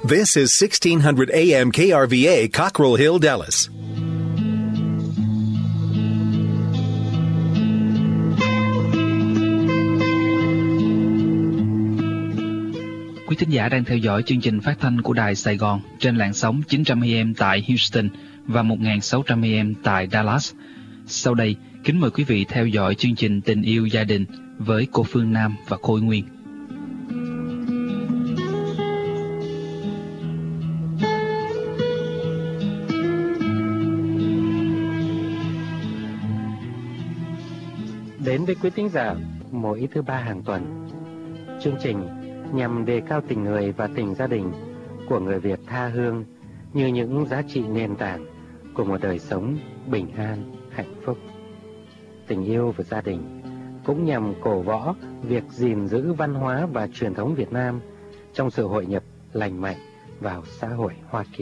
This is 1600 AM KRVA, Cockrell Hill, Dallas. Quý thính giả đang theo dõi chương trình phát thanh của Đài Sài Gòn trên làn sóng 900 AM tại Houston và 1600 AM tại Dallas. Sau đây, kính mời quý vị theo dõi chương trình Tình yêu gia đình với cô Phương Nam và Khôi Nguyên. Đến với quý thính giả mỗi thứ ba hàng tuần, chương trình nhằm đề cao tình người và tình gia đình của người Việt tha hương như những giá trị nền tảng của một đời sống bình an, hạnh phúc. Tình yêu và gia đình cũng nhằm cổ võ việc gìn giữ văn hóa và truyền thống Việt Nam trong sự hội nhập lành mạnh vào xã hội Hoa Kỳ.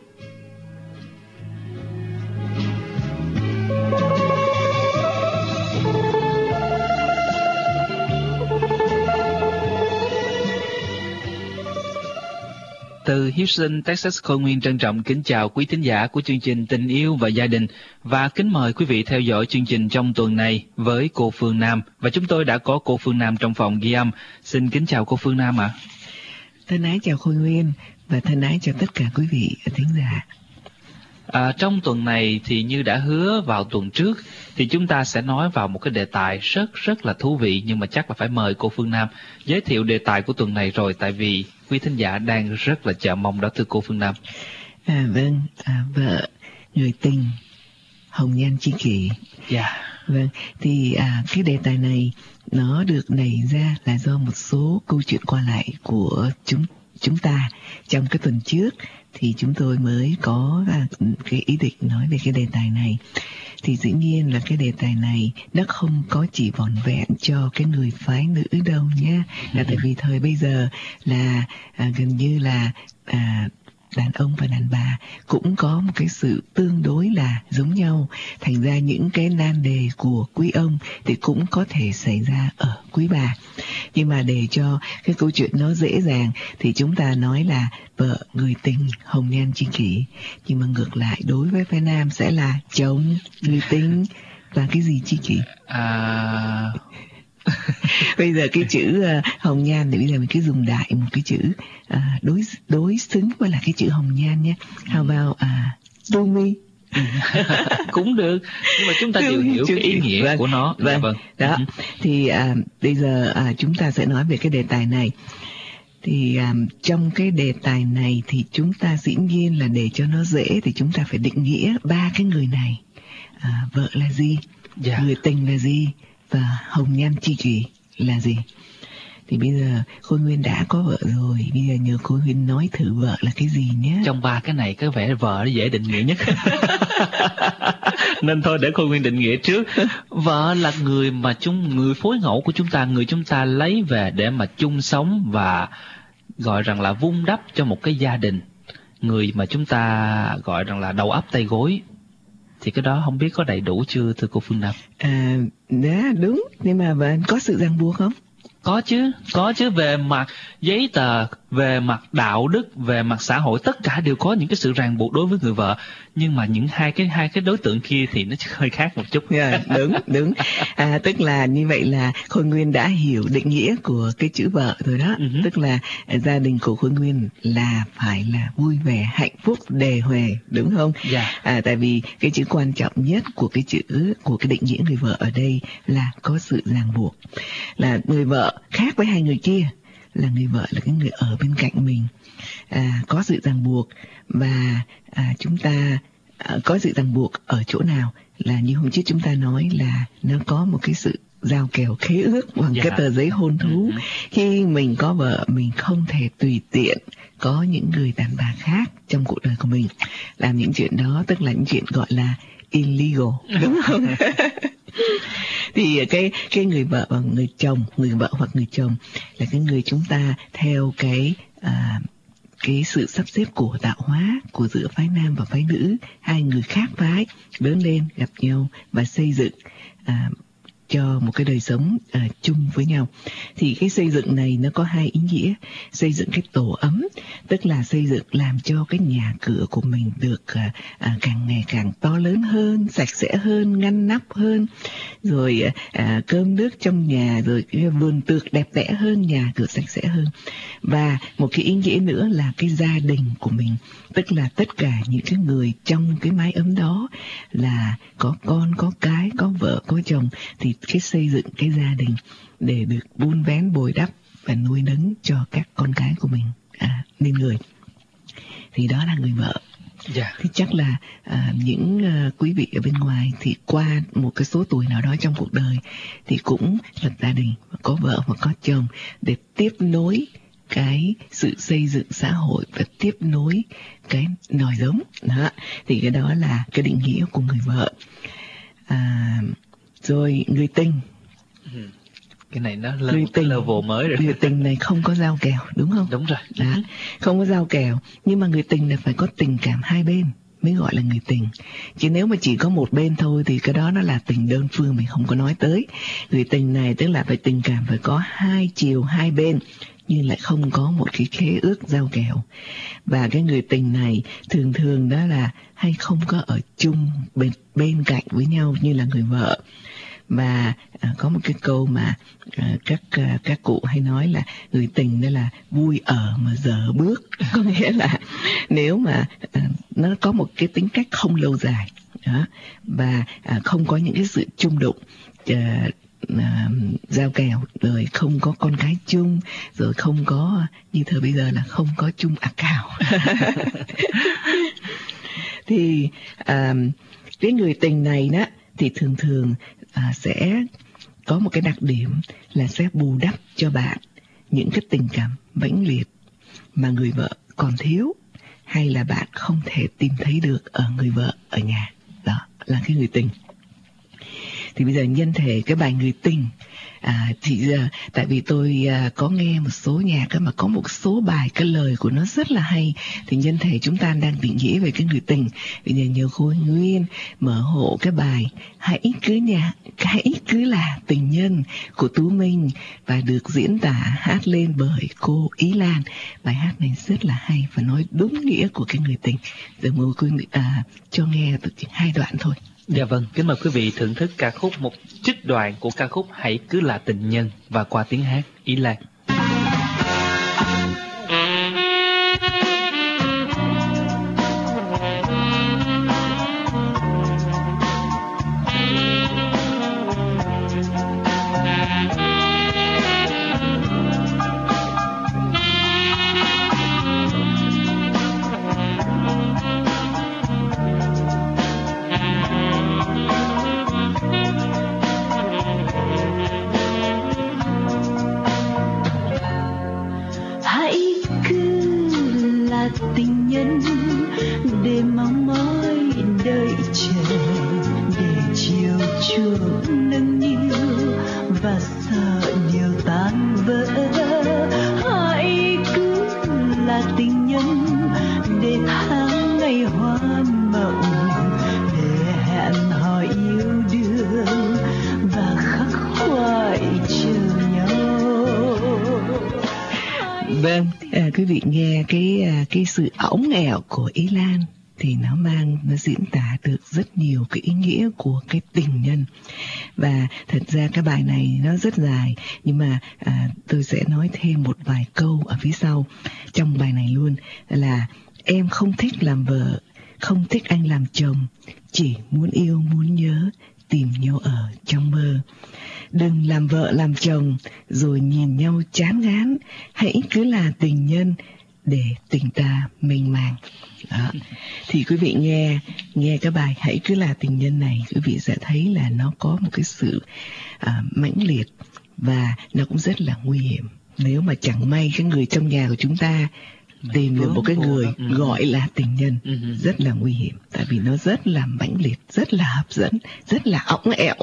Từ Houston, Texas, Khôi Nguyên trân trọng kính chào quý thính giả của chương trình Tình yêu và gia đình và kính mời quý vị theo dõi chương trình trong tuần này với cô Phương Nam. Và chúng tôi đã có cô Phương Nam trong phòng ghi âm. Xin kính chào cô Phương Nam ạ. Thân ái chào Khôi Nguyên và thân ái chào tất cả quý vị thính giả. Trong tuần này thì như đã hứa vào tuần trước thì chúng ta sẽ nói vào một cái đề tài rất là thú vị, nhưng mà chắc là phải mời cô Phương Nam giới thiệu đề tài của tuần này rồi, tại vì quý thính giả đang rất là chờ mong đó, thưa cô Phương Nam. Vâng, vợ, người tình, hồng nhan tri kỷ. Vâng, thì cái đề tài này nó được nảy ra là do một số câu chuyện qua lại của chúng ta trong cái tuần trước. Thì chúng tôi mới có cái ý định nói về cái đề tài này. Thì dĩ nhiên là cái đề tài này nó không có chỉ vỏn vẹn cho cái người phái nữ đâu nhé. Là tại vì thời bây giờ là gần như là đàn ông và đàn bà cũng có một cái sự tương đối là giống nhau. Thành ra những cái nan đề của quý ông thì cũng có thể xảy ra ở quý bà. Nhưng mà để cho cái câu chuyện nó dễ dàng thì chúng ta nói là vợ, người tình, hồng nhan tri kỷ. Nhưng mà ngược lại đối với phái nam sẽ là chồng, người tình và cái gì tri kỷ? Bây giờ cái chữ hồng nhan thì bây giờ mình cứ dùng đại một cái chữ đối xứng với là cái chữ hồng nhan nhé. How about do me? Cũng được, nhưng mà chúng ta đều hiểu cái ý nghĩa của nó. Vâng. Đó. Thì bây giờ chúng ta sẽ nói về cái đề tài này. Thì trong cái đề tài này thì chúng ta dĩ nhiên là để cho nó dễ thì chúng ta phải định nghĩa ba cái người này. Vợ là gì? Người tình là gì? Và hồng nhan tri kỷ là gì? Thì bây giờ Khôi Nguyên đã có vợ rồi, bây giờ nhờ Khôi Nguyên nói thử vợ là cái gì nhé. Trong ba cái này có vẻ vợ nó dễ định nghĩa nhất. Nên thôi để Khôi Nguyên định nghĩa trước. Vợ là người mà người phối ngẫu của chúng ta, người chúng ta lấy về để mà chung sống và gọi rằng là vun đắp cho một cái gia đình. Người mà chúng ta gọi rằng là đầu ấp tay gối. Thì cái đó không biết có đầy đủ chưa thưa cô Phương Nam? Đó đúng, nhưng mà có sự ràng buộc không? Có chứ, về mặt giấy tờ, về mặt đạo đức, về mặt xã hội, tất cả đều có những cái sự ràng buộc đối với người vợ. Nhưng mà những hai cái đối tượng kia thì nó hơi khác một chút. Đúng. Tức là như vậy là Khôi Nguyên đã hiểu định nghĩa của cái chữ vợ rồi đó. Tức là gia đình của Khôi Nguyên là phải là vui vẻ, hạnh phúc, đề huề, đúng không? Tại vì cái chữ quan trọng nhất của cái chữ, của cái định nghĩa người vợ ở đây là có sự ràng buộc. Là người vợ khác với hai người kia, là người vợ là cái người ở bên cạnh mình, có sự ràng buộc. Và chúng ta có sự ràng buộc ở chỗ nào là như hôm trước chúng ta nói là nó có một cái sự giao kèo khế ước bằng cái tờ giấy hôn thú. Khi mình có vợ, mình không thể tùy tiện có những người đàn bà khác trong cuộc đời của mình. Làm những chuyện đó tức là những chuyện gọi là illegal, đúng không? Thì cái người vợ và người chồng, người vợ hoặc người chồng là cái người chúng ta theo cái sự sắp xếp của tạo hóa của giữa phái nam và phái nữ, hai người khác phái lớn lên gặp nhau và xây dựng cho một cái đời sống chung với nhau. Thì cái xây dựng này nó có hai ý nghĩa. Xây dựng cái tổ ấm, tức là xây dựng làm cho cái nhà cửa của mình được càng ngày càng to lớn hơn, sạch sẽ hơn, ngăn nắp hơn, rồi cơm nước trong nhà, rồi vườn tược đẹp đẽ hơn, nhà cửa sạch sẽ hơn. Và một cái ý nghĩa nữa là cái gia đình của mình, tức là tất cả những cái người trong cái mái ấm đó là có con, có cái, có vợ, có chồng, thì cái xây dựng cái gia đình để được vun vén, bồi đắp và nuôi nấng cho các con cái của mình nên người. Thì đó là người vợ. Thì chắc là những quý vị ở bên ngoài thì qua một cái số tuổi nào đó trong cuộc đời thì cũng lập gia đình, có vợ hoặc có chồng để tiếp nối cái sự xây dựng xã hội và tiếp nối cái nòi giống đó. Thì cái đó là cái định nghĩa của người vợ. Rồi người tình. Cái này nó lên một cái level mới rồi. Người tình này không có giao kèo, đúng không? Đúng rồi. Đó, không có giao kèo. Nhưng mà người tình là phải có tình cảm hai bên mới gọi là người tình. Chứ nếu mà chỉ có một bên thôi thì cái đó nó là tình đơn phương, mình không có nói tới. Người tình này tức là phải tình cảm phải có hai chiều hai bên, nhưng lại không có một cái khế ước giao kèo. Và cái người tình này thường thường đó là hay không có ở chung bên cạnh với nhau như là người vợ. Và có một cái câu mà các cụ hay nói là người tình đó là vui ở mà dở bước. Có nghĩa là nếu mà nó có một cái tính cách không lâu dài đó, và không có những cái sự chung đụng, giao kèo, rồi không có con cái chung, rồi không có như thời bây giờ là không có chung account. Thì cái người tình này đó thì thường thường sẽ có một cái đặc điểm là sẽ bù đắp cho bạn những cái tình cảm mãnh liệt mà người vợ còn thiếu, hay là bạn không thể tìm thấy được ở người vợ ở nhà. Đó là cái người tình. Thì bây giờ nhân thể cái bài người tình thì giờ tại vì tôi có nghe một số nhạc mà có một số bài cái lời của nó rất là hay, thì nhân thể chúng ta đang định nghĩa về cái người tình. Bây giờ nhờ Khôi Nguyên mở hộ cái bài hãy cứ là tình nhân của Tú Minh và được diễn tả hát lên bởi cô Ý Lan. Bài hát này rất là hay và nói đúng nghĩa của cái người tình. Giờ mời quý vị cho nghe từ chỉ 2 đoạn thôi. Dạ vâng, kính mời quý vị thưởng thức ca khúc, một trích đoạn của ca khúc Hãy Cứ Là Tình Nhân và qua tiếng hát Ý Lan. Tình nhân để mong mỏi đợi chờ, để chiều chuộng nâng niu và sợ điều tan vỡ. Hãy cứ là tình nhân để tháng ngày hoa mộng, để hẹn hò yêu đương và khắc khoải chờ nhau. Vâng, quý vị nghe cái sự óng ẻo của Ý Lan thì nó diễn tả được rất nhiều cái ý nghĩa của cái tình nhân. Và thật ra cái bài này nó rất dài, nhưng mà tôi sẽ nói thêm một vài câu ở phía sau trong bài này luôn, là em không thích làm vợ, không thích anh làm chồng, chỉ muốn yêu muốn nhớ, tìm nhau ở trong mơ. Đừng làm vợ làm chồng rồi nhìn nhau chán ngán, hãy cứ là tình nhân để tình ta mênh mang. Đó. Thì quý vị nghe cái bài Hãy Cứ Là Tình Nhân này, quý vị sẽ thấy là nó có một cái sự mãnh liệt và nó cũng rất là nguy hiểm. Nếu mà chẳng may cái người trong nhà của chúng ta tìm được một cái người gọi là tình nhân, rất là nguy hiểm, tại vì nó rất là mãnh liệt, rất là hấp dẫn, rất là õng ẹo.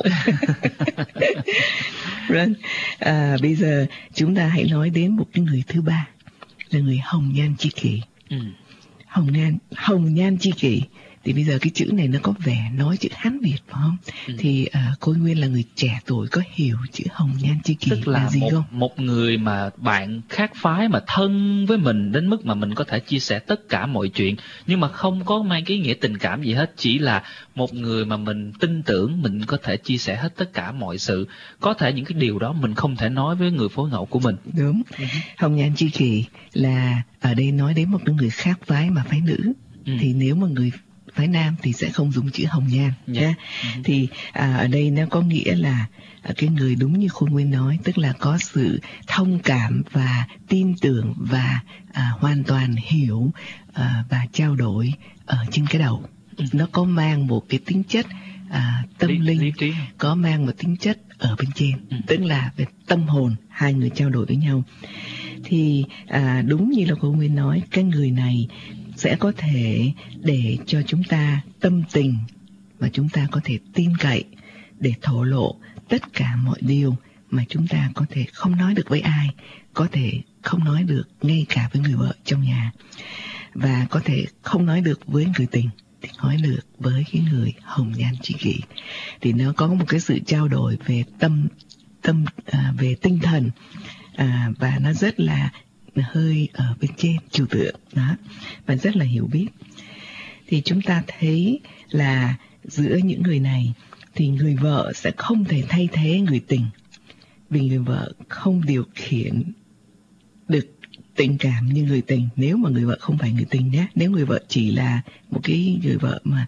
Bây giờ chúng ta hãy nói đến một cái người thứ ba, là người hồng nhan tri kỷ. Hồng nhan tri kỷ Thì bây giờ cái chữ này nó có vẻ nói chữ Hán Việt phải không? Thì Khôi Nguyên là người trẻ tuổi có hiểu chữ hồng nhan tri kỷ tức là gì không? một người mà bạn khác phái mà thân với mình đến mức mà mình có thể chia sẻ tất cả mọi chuyện, nhưng mà không có mang cái nghĩa tình cảm gì hết, chỉ là một người mà mình tin tưởng, mình có thể chia sẻ hết tất cả mọi sự. Có thể những cái điều đó mình không thể nói với người phối ngẫu của mình. Đúng. Hồng nhan tri kỷ là ở đây nói đến một người khác phái mà phái nữ. Thì nếu mà người phái nam thì sẽ không dùng chữ hồng nhan nhé. Thì ở đây nó có nghĩa là cái người đúng như Khôi Nguyên nói, tức là có sự thông cảm và tin tưởng và hoàn toàn hiểu và trao đổi ở trên cái đầu. Nó có mang một cái tính chất tâm linh, có mang một tính chất ở bên trên, tức là về tâm hồn, hai người trao đổi với nhau. Thì đúng như là Khôi Nguyên nói, cái người này sẽ có thể để cho chúng ta tâm tình và chúng ta có thể tin cậy để thổ lộ tất cả mọi điều mà chúng ta có thể không nói được với ai, có thể không nói được ngay cả với người vợ trong nhà, và có thể không nói được với người tình thì nói được với cái người hồng nhan tri kỷ. Thì nó có một cái sự trao đổi về về tinh thần, và nó rất là hơi ở bên trên trừu tượng đó, và rất là hiểu biết. Thì chúng ta thấy là giữa những người này thì người vợ sẽ không thể thay thế người tình, vì người vợ không điều khiển được tình cảm như người tình, nếu mà người vợ không phải người tình nhé. Nếu người vợ chỉ là một cái người vợ mà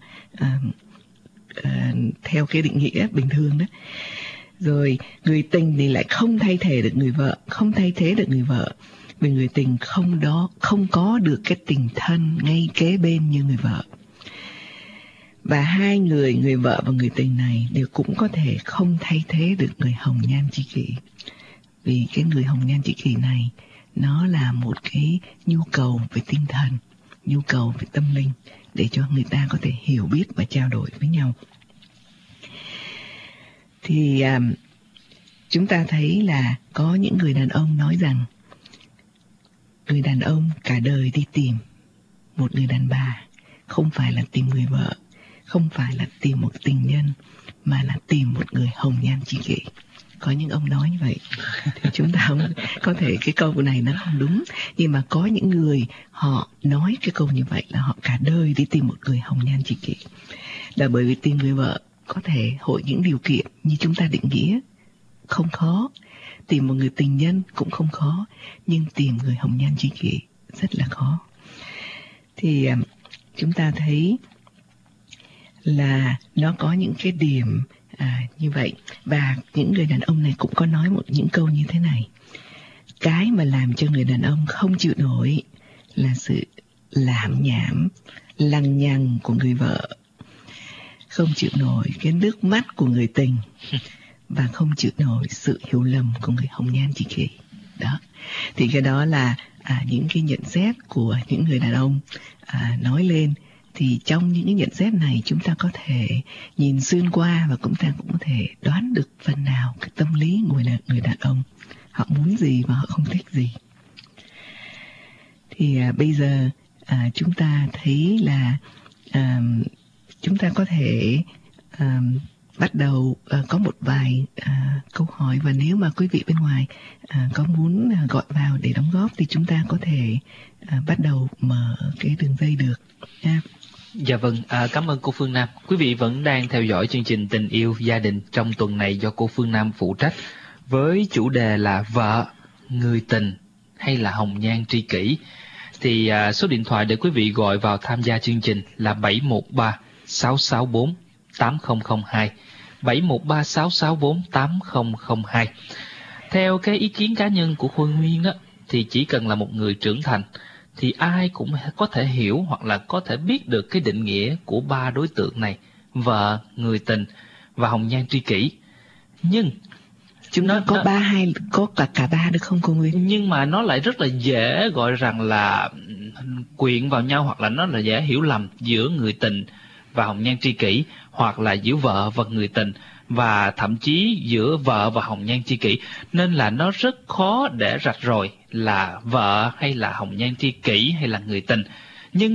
theo cái định nghĩa bình thường đó, rồi người tình thì lại không thay thế được người vợ, không thay thế được người vợ, vì người tình không có được cái tình thân ngay kế bên như người vợ. Và hai người vợ và người tình này đều cũng có thể không thay thế được người hồng nhan tri kỷ, vì cái người hồng nhan tri kỷ này nó là một cái nhu cầu về tinh thần, nhu cầu về tâm linh, để cho người ta có thể hiểu biết và trao đổi với nhau. Thì chúng ta thấy là có những người đàn ông nói rằng người đàn ông cả đời đi tìm một người đàn bà, không phải là tìm người vợ, không phải là tìm một tình nhân, mà là tìm một người hồng nhan tri kỷ. Có những ông nói như vậy. Thì chúng ta không, có thể cái câu này nó không đúng, nhưng mà có những người họ nói cái câu như vậy là họ cả đời đi tìm một người hồng nhan tri kỷ. Là bởi vì tìm người vợ có thể hội những điều kiện như chúng ta định nghĩa không khó, tìm một người tình nhân cũng không khó, nhưng tìm người hồng nhan tri kỷ rất là khó. Thì chúng ta thấy là nó có những cái điểm như vậy. Và những người đàn ông này cũng có nói những câu như thế này: cái mà làm cho người đàn ông không chịu nổi là sự lảm nhảm, lằng nhằng của người vợ, không chịu nổi cái nước mắt của người tình, và không chịu nổi sự hiểu lầm của người hồng nhan tri kỷ. Đó. Thì cái đó là những cái nhận xét của những người đàn ông nói lên. Thì trong những cái nhận xét này chúng ta có thể nhìn xuyên qua, và chúng ta cũng có thể đoán được phần nào cái tâm lý của người đàn ông, họ muốn gì và họ không thích gì. Thì bây giờ chúng ta thấy là chúng ta có thể bắt đầu có một vài câu hỏi, và nếu mà quý vị bên ngoài có muốn gọi vào để đóng góp thì chúng ta có thể bắt đầu mở cái đường dây được nha. Dạ vâng, cảm ơn cô Phương Nam. Quý vị vẫn đang theo dõi chương trình Tình Yêu Gia Đình trong tuần này do cô Phương Nam phụ trách, với chủ đề là vợ, người tình hay là hồng nhan tri kỷ. Thì số điện thoại để quý vị gọi vào tham gia chương trình là 713-664-8002, 713-664-8002. Theo cái ý kiến cá nhân của Khôi Nguyên á, thì chỉ cần là một người trưởng thành thì ai cũng có thể hiểu hoặc là có thể biết được cái định nghĩa của ba đối tượng này: vợ, người tình và hồng nhan tri kỷ. Nhưng nó có có cả ba được không cô Nguyên? Nhưng mà nó lại rất là dễ gọi rằng là quyện vào nhau, hoặc là nó là dễ hiểu lầm giữa người tình và hồng nhan tri kỷ, hoặc là giữa vợ và người tình, và thậm chí giữa vợ và hồng nhan tri kỷ. Nên là nó rất khó để rạch ròi là vợ hay là hồng nhan tri kỷ hay là người tình. Nhưng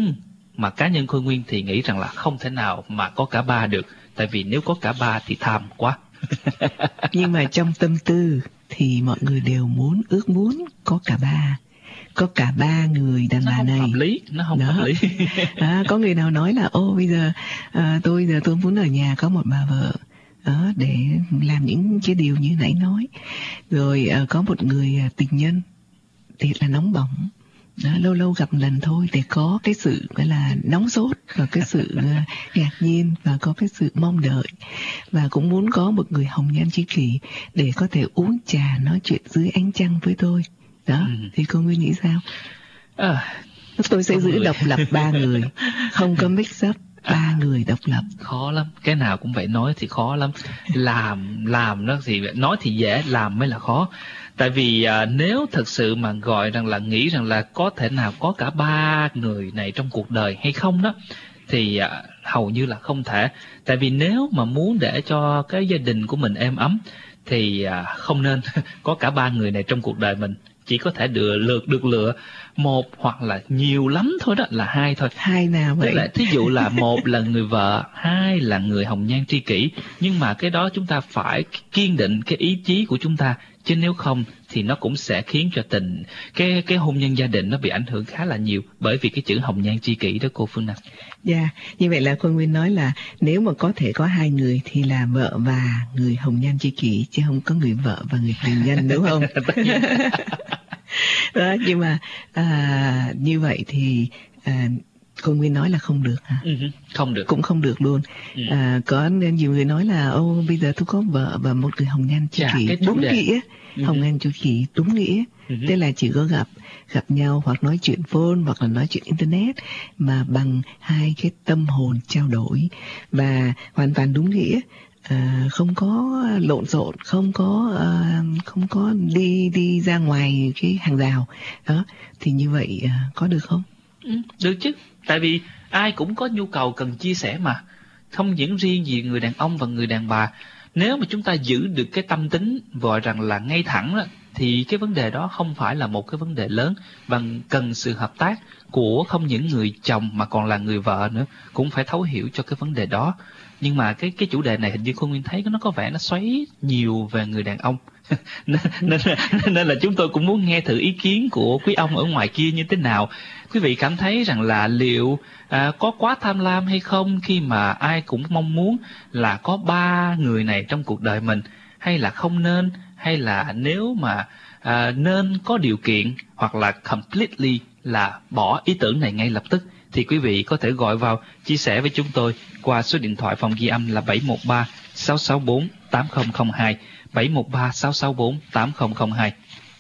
mà cá nhân Khôi Nguyên thì nghĩ rằng là không thể nào mà có cả ba được, tại vì nếu có cả ba thì tham quá. Nhưng mà trong tâm tư thì mọi người đều ước muốn có cả ba. Có cả ba người đàn bà này. Nó không hợp lý. Có người nào nói là bây giờ tôi muốn ở nhà có một bà vợ để làm những cái điều như nãy nói. Rồi có một người tình nhân thiệt là nóng bỏng. Lâu lâu gặp lần thôi để có cái sự gọi là nóng sốt và cái sự ngạc nhiên và có cái sự mong đợi, và cũng muốn có một người hồng nhan tri kỷ để có thể uống trà nói chuyện dưới ánh trăng với tôi. Thì cô Nguyên nghĩ sao? Tôi sẽ giữ độc lập 3 người, không có mix up, 3 người độc lập. Khó lắm, cái nào cũng phải nói thì khó lắm. Làm nó thì nói thì dễ, làm mới là khó. Tại vì nếu thật sự mà gọi rằng là nghĩ rằng là có thể nào có cả 3 người này trong cuộc đời hay không đó, thì hầu như là không thể. Tại vì nếu mà muốn để cho cái gia đình của mình êm ấm thì không nên có cả 3 người này trong cuộc đời mình. Chỉ có thể được lựa một hoặc là nhiều lắm thôi, đó là 2 thôi. 2 nào vậy? Thí dụ là 1 là người vợ, 2 là người hồng nhan tri kỷ. Nhưng mà cái đó chúng ta phải kiên định cái ý chí của chúng ta, chứ nếu không thì nó cũng sẽ khiến cho cái hôn nhân gia đình nó bị ảnh hưởng khá là nhiều bởi vì cái chữ hồng nhan tri kỷ đó cô Phương Nam. Dạ, như vậy là cô Nguyên nói là nếu mà có thể có 2 người thì là vợ và người hồng nhan tri kỷ, chứ không có người vợ và người tình nhân, đúng không? Đó, nhưng mà như vậy thì cô Nguyên nói là không được hả? Không được. Cũng không được luôn. Có nhiều người nói là bây giờ tôi có vợ và một người hồng nhan tri kỷ đúng nghĩa. Hồng nhan tri kỷ đúng nghĩa. Tức là chỉ có gặp nhau hoặc nói chuyện phone hoặc là nói chuyện internet, mà bằng 2 cái tâm hồn trao đổi và hoàn toàn đúng nghĩa. Không có lộn xộn, không có đi ra ngoài cái hàng rào đó, thì như vậy có được không? Được chứ, tại vì ai cũng có nhu cầu cần chia sẻ mà, không những riêng gì người đàn ông và người đàn bà. Nếu mà chúng ta giữ được cái tâm tính gọi rằng là ngay thẳng đó, thì cái vấn đề đó không phải là một cái vấn đề lớn, và cần sự hợp tác của không những người chồng mà còn là người vợ nữa, cũng phải thấu hiểu cho cái vấn đề đó. Nhưng mà cái chủ đề này hình như Khôi Nguyên thấy nó có vẻ nó xoáy nhiều về người đàn ông. nên là chúng tôi cũng muốn nghe thử ý kiến của quý ông ở ngoài kia như thế nào. Quý vị cảm thấy rằng là liệu có quá tham lam hay không khi mà ai cũng mong muốn là có 3 người này trong cuộc đời mình, hay là không nên, hay là nếu mà nên có điều kiện, hoặc là completely là bỏ ý tưởng này ngay lập tức, thì quý vị có thể gọi vào chia sẻ với chúng tôi qua số điện thoại phòng ghi âm là 713 664 8002, 713 664 8002.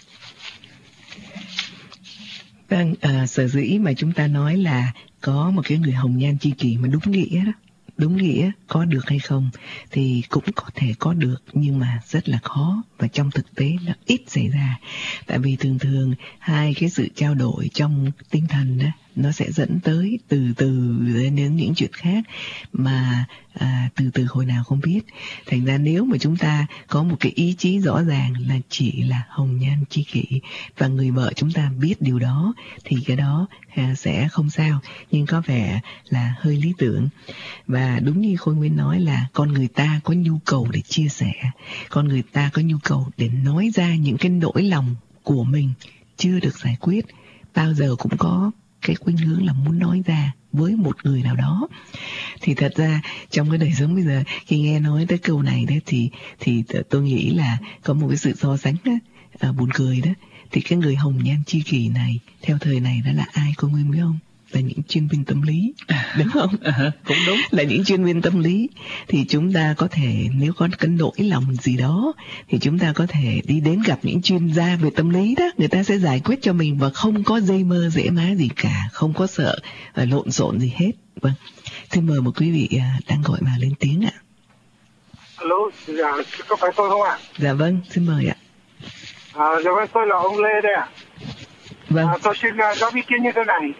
Vâng, sở dĩ mà chúng ta nói là có một cái người hồng nhan tri kỷ mà đúng nghĩa đó, đúng nghĩa có được hay không thì cũng có thể có được, nhưng mà rất là khó, và trong thực tế là ít xảy ra. Tại vì thường 2 cái sự trao đổi trong tinh thần đó, nó sẽ dẫn tới từ đến những chuyện khác mà từ hồi nào không biết. Thành ra nếu mà chúng ta có một cái ý chí rõ ràng là chỉ là hồng nhan tri kỷ, và người vợ chúng ta biết điều đó, thì cái đó sẽ không sao, nhưng có vẻ là hơi lý tưởng. Và đúng như Khôi Nguyên nói là con người ta có nhu cầu để chia sẻ, con người ta có nhu cầu để nói ra những cái nỗi lòng của mình chưa được giải quyết, bao giờ cũng có cái khuynh hướng là muốn nói ra với một người nào đó. Thì thật ra trong cái đời sống bây giờ, khi nghe nói tới câu này đó, thì tôi nghĩ là có một cái sự so sánh đó, buồn cười đó. Thì cái người hồng nhan tri kỷ này theo thời này đó là ai, cô Nguyên biết không? Là những chuyên viên tâm lý, đúng không? Cũng đúng. Là những chuyên viên tâm lý. Thì chúng ta có thể, nếu có cái nỗi lòng gì đó, thì chúng ta có thể đi đến gặp những chuyên gia về tâm lý đó. Người ta sẽ giải quyết cho mình và không có dây mơ dễ má gì cả, không có sợ lộn xộn gì hết. Vâng, xin mời một quý vị đang gọi mà lên tiếng ạ. Alo, dạ, có phải tôi không ạ? Dạ vâng, xin mời ạ. Dạ vâng, tôi là ông Lê đây ạ. Vâng. Tôi xin góp ý kiến như thế này.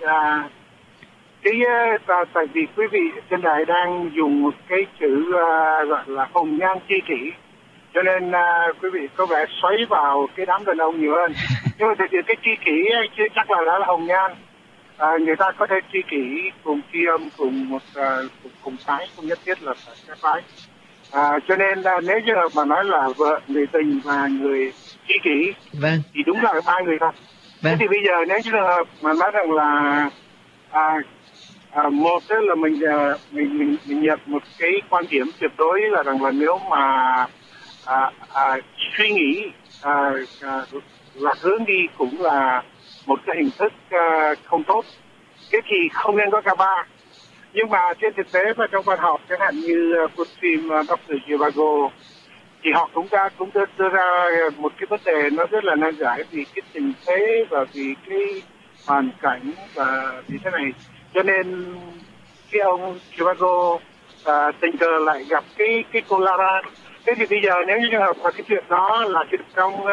Tại vì quý vị trên đài đang dùng một cái chữ gọi là hồng nhan tri kỷ, cho nên quý vị có vẻ xoáy vào cái đám đàn ông nhiều hơn. Nhưng mà thực sự cái tri kỷ chưa chắc là hồng nhan. người ta có thể tri kỷ cùng tri âm cùng một cùng phái, không nhất thiết là phải cái phái. Cho nên nếu như mà nói là vợ, người tình và người tri kỷ, vâng, thì đúng là ba người thôi. Thế thì bây giờ nếu như mà nói rằng là một là mình nhận một cái quan điểm tuyệt đối là rằng là nếu mà suy nghĩ là hướng đi cũng là một cái hình thức không tốt, thế thì không nên có cả ba. Nhưng mà trên thực tế và trong văn học, chẳng hạn như cuốn phim Dr. Zhivago, thì họ cũng đưa ra một cái vấn đề nó rất là nan giải, vì cái tình thế và vì cái hoàn cảnh và vì thế này. Cho nên cái ông Zhivago tình cờ lại gặp cái cô Lara. Thế thì bây giờ nếu như mà cái chuyện đó là chuyện trong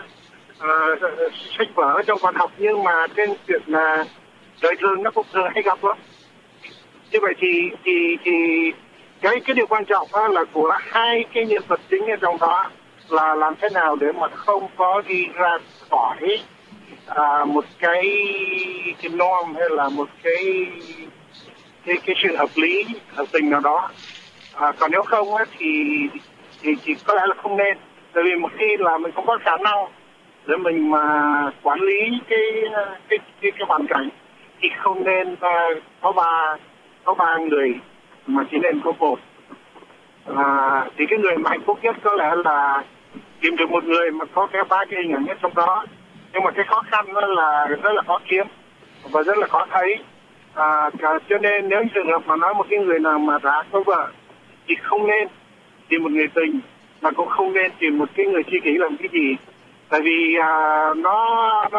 sách vở, trong văn học, nhưng mà trên chuyện đời thường nó cũng thường hay gặp lắm. Như vậy thì cái điều quan trọng đó là của hai cái nhân vật chính ở trong đó là làm thế nào để mà không có đi ra khỏi một cái norm hay là một cái sự hợp lý, hợp tình nào đó. Còn nếu không á, thì có lẽ là không nên. Tại vì một khi là mình không có khả năng để mình mà quản lý cái hoàn cảnh thì không nên có ba người mà chỉ nên có một. Thì cái người mà hạnh phúc nhất có lẽ là tìm được một người mà có cái ba cái hình ảnh nhất trong đó. Nhưng mà cái khó khăn đó là rất là khó kiếm và rất là khó thấy. Cho nên nếu trường hợp mà nói một cái người nào mà đã có vợ thì không nên tìm một người tình, mà cũng không nên tìm một cái người tri kỷ làm cái gì. Tại vì nó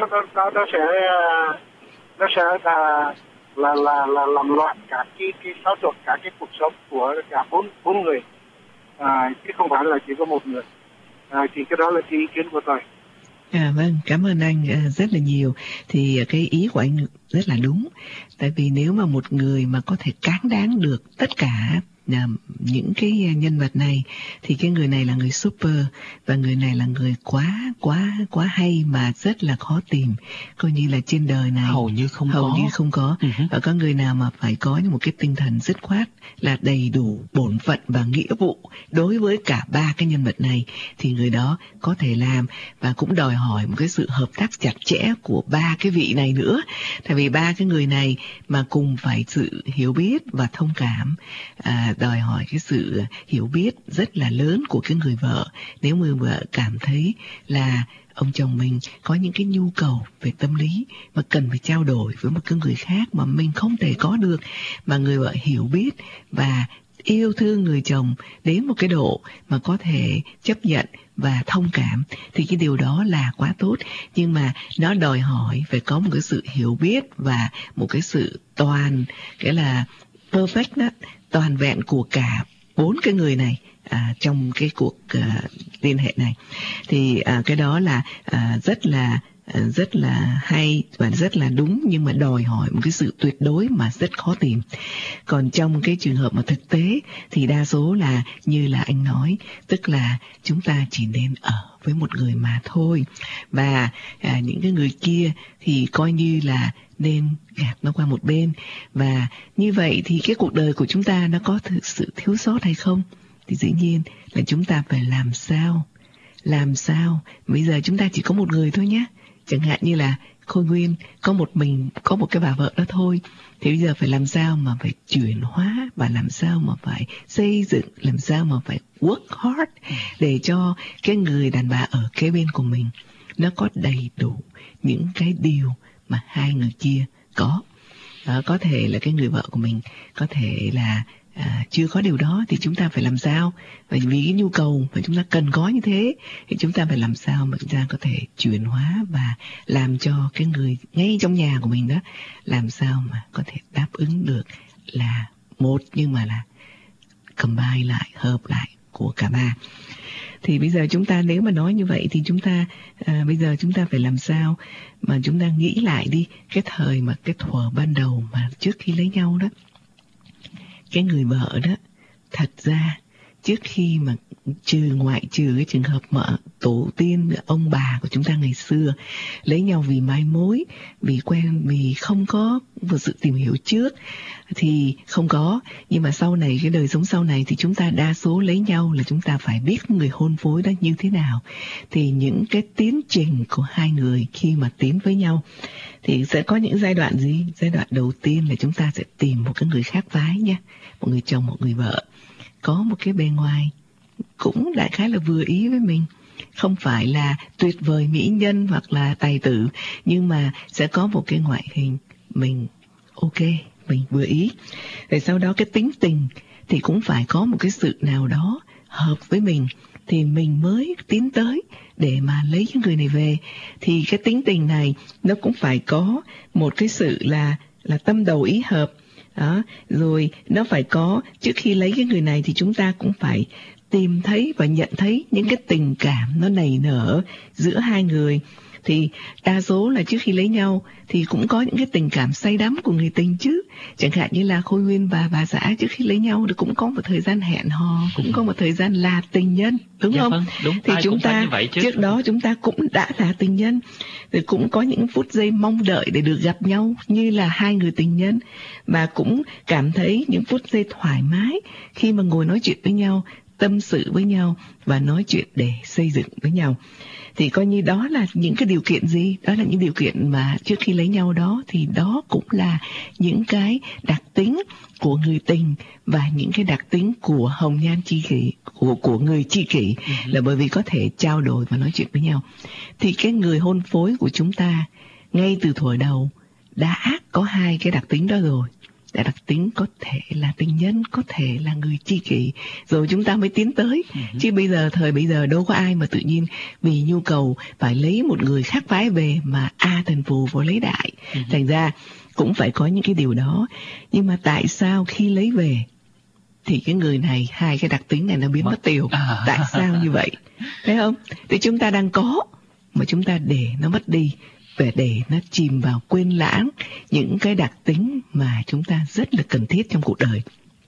sẽ là làm loạn cả cái xáo trộn cả cái cuộc sống của cả bốn người, chứ không phải là chỉ có một người. Thì cái đó là cái ý kiến của tôi. Vâng, cảm ơn anh rất là nhiều. Thì cái ý của anh rất là đúng. Tại vì nếu mà một người mà có thể cáng đáng được tất cả những cái nhân vật này thì cái người này là người super, và người này là người quá hay mà rất là khó tìm, coi như là trên đời này hầu như không có. Và có người nào mà phải có một cái tinh thần dứt khoát là đầy đủ bổn phận và nghĩa vụ đối với cả ba cái nhân vật này thì người đó có thể làm, và cũng đòi hỏi một cái sự hợp tác chặt chẽ của ba cái vị này nữa. Tại vì ba cái người này mà cùng phải sự hiểu biết và thông cảm, đòi hỏi cái sự hiểu biết rất là lớn của cái người vợ. Nếu người vợ cảm thấy là ông chồng mình có những cái nhu cầu về tâm lý mà cần phải trao đổi với một cái người khác mà mình không thể có được, mà người vợ hiểu biết và yêu thương người chồng đến một cái độ mà có thể chấp nhận và thông cảm, thì cái điều đó là quá tốt. Nhưng mà nó đòi hỏi phải có một cái sự hiểu biết và một cái sự cái là perfect đó, toàn vẹn của cả bốn cái người này trong cái cuộc liên hệ này. Thì cái đó là rất là hay và rất là đúng, nhưng mà đòi hỏi một cái sự tuyệt đối mà rất khó tìm. Còn trong cái trường hợp mà thực tế thì đa số là như là anh nói, tức là chúng ta chỉ nên ở với một người mà thôi, và những cái người kia thì coi như là nên gạt nó qua một bên. Và như vậy thì cái cuộc đời của chúng ta nó có thực sự thiếu sót hay không? Thì dĩ nhiên là chúng ta phải làm sao. Bây giờ chúng ta chỉ có một người thôi nhé. Chẳng hạn như là Khôi Nguyên có một cái bà vợ đó thôi, thì bây giờ phải làm sao mà phải chuyển hóa, và làm sao mà phải xây dựng, làm sao mà phải work hard để cho cái người đàn bà ở kế bên của mình nó có đầy đủ những cái điều mà hai người kia có. Có thể là cái người vợ của mình có thể là chưa có điều đó, thì chúng ta phải làm sao? Bởi vì cái nhu cầu mà chúng ta cần có như thế thì chúng ta phải làm sao mà chúng ta có thể chuyển hóa và làm cho cái người ngay trong nhà của mình đó làm sao mà có thể đáp ứng được là một, nhưng mà là combine lại, hợp lại của cả ba. Thì bây giờ chúng ta nếu mà nói như vậy thì chúng ta bây giờ chúng ta phải làm sao mà chúng ta nghĩ lại đi cái thời mà cái thuở ban đầu mà trước khi lấy nhau đó. Cái người vợ đó thật ra trước khi mà ngoại trừ cái trường hợp mà tổ tiên ông bà của chúng ta ngày xưa lấy nhau vì mai mối, vì quen, vì không có một sự tìm hiểu trước thì không có. Nhưng mà sau này, cái đời sống sau này thì chúng ta đa số lấy nhau là chúng ta phải biết người hôn phối đó như thế nào. Thì những cái tiến trình của hai người khi mà tiến với nhau thì sẽ có những giai đoạn gì? Giai đoạn đầu tiên là chúng ta sẽ tìm một cái người khác phái nha, một người chồng, một người vợ có một cái bề ngoài cũng đại khái là vừa ý với mình, không phải là tuyệt vời mỹ nhân hoặc là tài tử, nhưng mà sẽ có một cái ngoại hình mình ok, mình vừa ý. Rồi sau đó cái tính tình thì cũng phải có một cái sự nào đó hợp với mình thì mình mới tiến tới để mà lấy cái người này về. Thì cái tính tình này nó cũng phải có một cái sự là tâm đầu ý hợp đó. Rồi nó phải có, trước khi lấy cái người này thì chúng ta cũng phải tìm thấy và nhận thấy những cái tình cảm nó nảy nở giữa hai người. Thì đa số là trước khi lấy nhau thì cũng có những cái tình cảm say đắm của người tình chứ. Chẳng hạn như là Khôi Nguyên và bà xã trước khi lấy nhau thì cũng có một thời gian hẹn hò, cũng có một thời gian là tình nhân, đúng không? Vâng, đúng. Thì chúng ta trước đó chúng ta cũng đã là tình nhân, rồi cũng có những phút giây mong đợi để được gặp nhau như là hai người tình nhân, và cũng cảm thấy những phút giây thoải mái khi mà ngồi nói chuyện với nhau, tâm sự với nhau và nói chuyện để xây dựng với nhau. Thì coi như đó là những cái điều kiện gì? Đó là những điều kiện mà trước khi lấy nhau đó, thì đó cũng là những cái đặc tính của người tình và những cái đặc tính của hồng nhan tri kỷ, của người tri kỷ, là bởi vì có thể trao đổi và nói chuyện với nhau. Thì cái người hôn phối của chúng ta ngay từ thuở đầu đã có hai cái đặc tính đó rồi. Đặc tính có thể là tình nhân, có thể là người tri kỷ, rồi chúng ta mới tiến tới. Chứ bây giờ, thời bây giờ đâu có ai mà tự nhiên vì nhu cầu phải lấy một người khác phái về mà thần phù vô lấy đại. Thành ra cũng phải có những cái điều đó. Nhưng mà tại sao khi lấy về thì cái người này, hai cái đặc tính này nó biến mất tiêu? Tại sao như vậy? Thấy không? Thì chúng ta đang có mà chúng ta để nó mất đi, để nó chìm vào quên lãng những cái đặc tính mà chúng ta rất là cần thiết trong cuộc đời.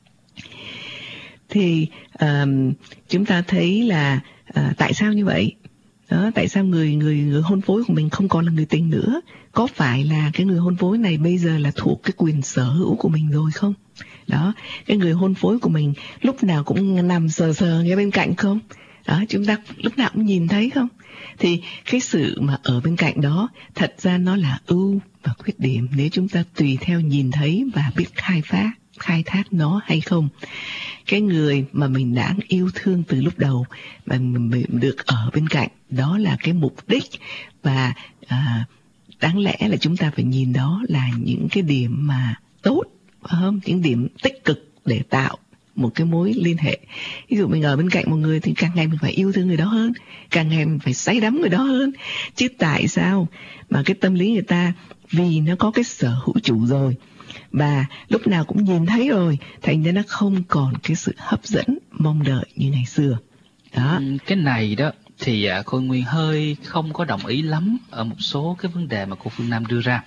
Thì chúng ta thấy là tại sao như vậy? Đó, tại sao người hôn phối của mình không còn là người tình nữa? Có phải là cái người hôn phối này bây giờ là thuộc cái quyền sở hữu của mình rồi không? Đó, cái người hôn phối của mình lúc nào cũng nằm sờ ngay bên cạnh không? Đó, chúng ta lúc nào cũng nhìn thấy không? Thì cái sự mà ở bên cạnh đó thật ra nó là ưu và khuyết điểm nếu chúng ta tùy theo nhìn thấy và biết khai thác nó hay không. Cái người mà mình đã yêu thương từ lúc đầu và mình được ở bên cạnh, đó là cái mục đích, và đáng lẽ là chúng ta phải nhìn đó là những cái điểm mà tốt, không? Những điểm tích cực để tạo một cái mối liên hệ. Ví dụ mình ở bên cạnh một người thì càng ngày mình phải yêu thương người đó hơn, càng ngày mình phải say đắm người đó hơn. Chứ tại sao mà cái tâm lý người ta, vì nó có cái sở hữu chủ rồi và lúc nào cũng nhìn thấy rồi, thành ra nó không còn cái sự hấp dẫn mong đợi như ngày xưa. Đó. Cái này đó thì Khôi Nguyên hơi không có đồng ý lắm ở một số cái vấn đề mà cô Phương Nam đưa ra.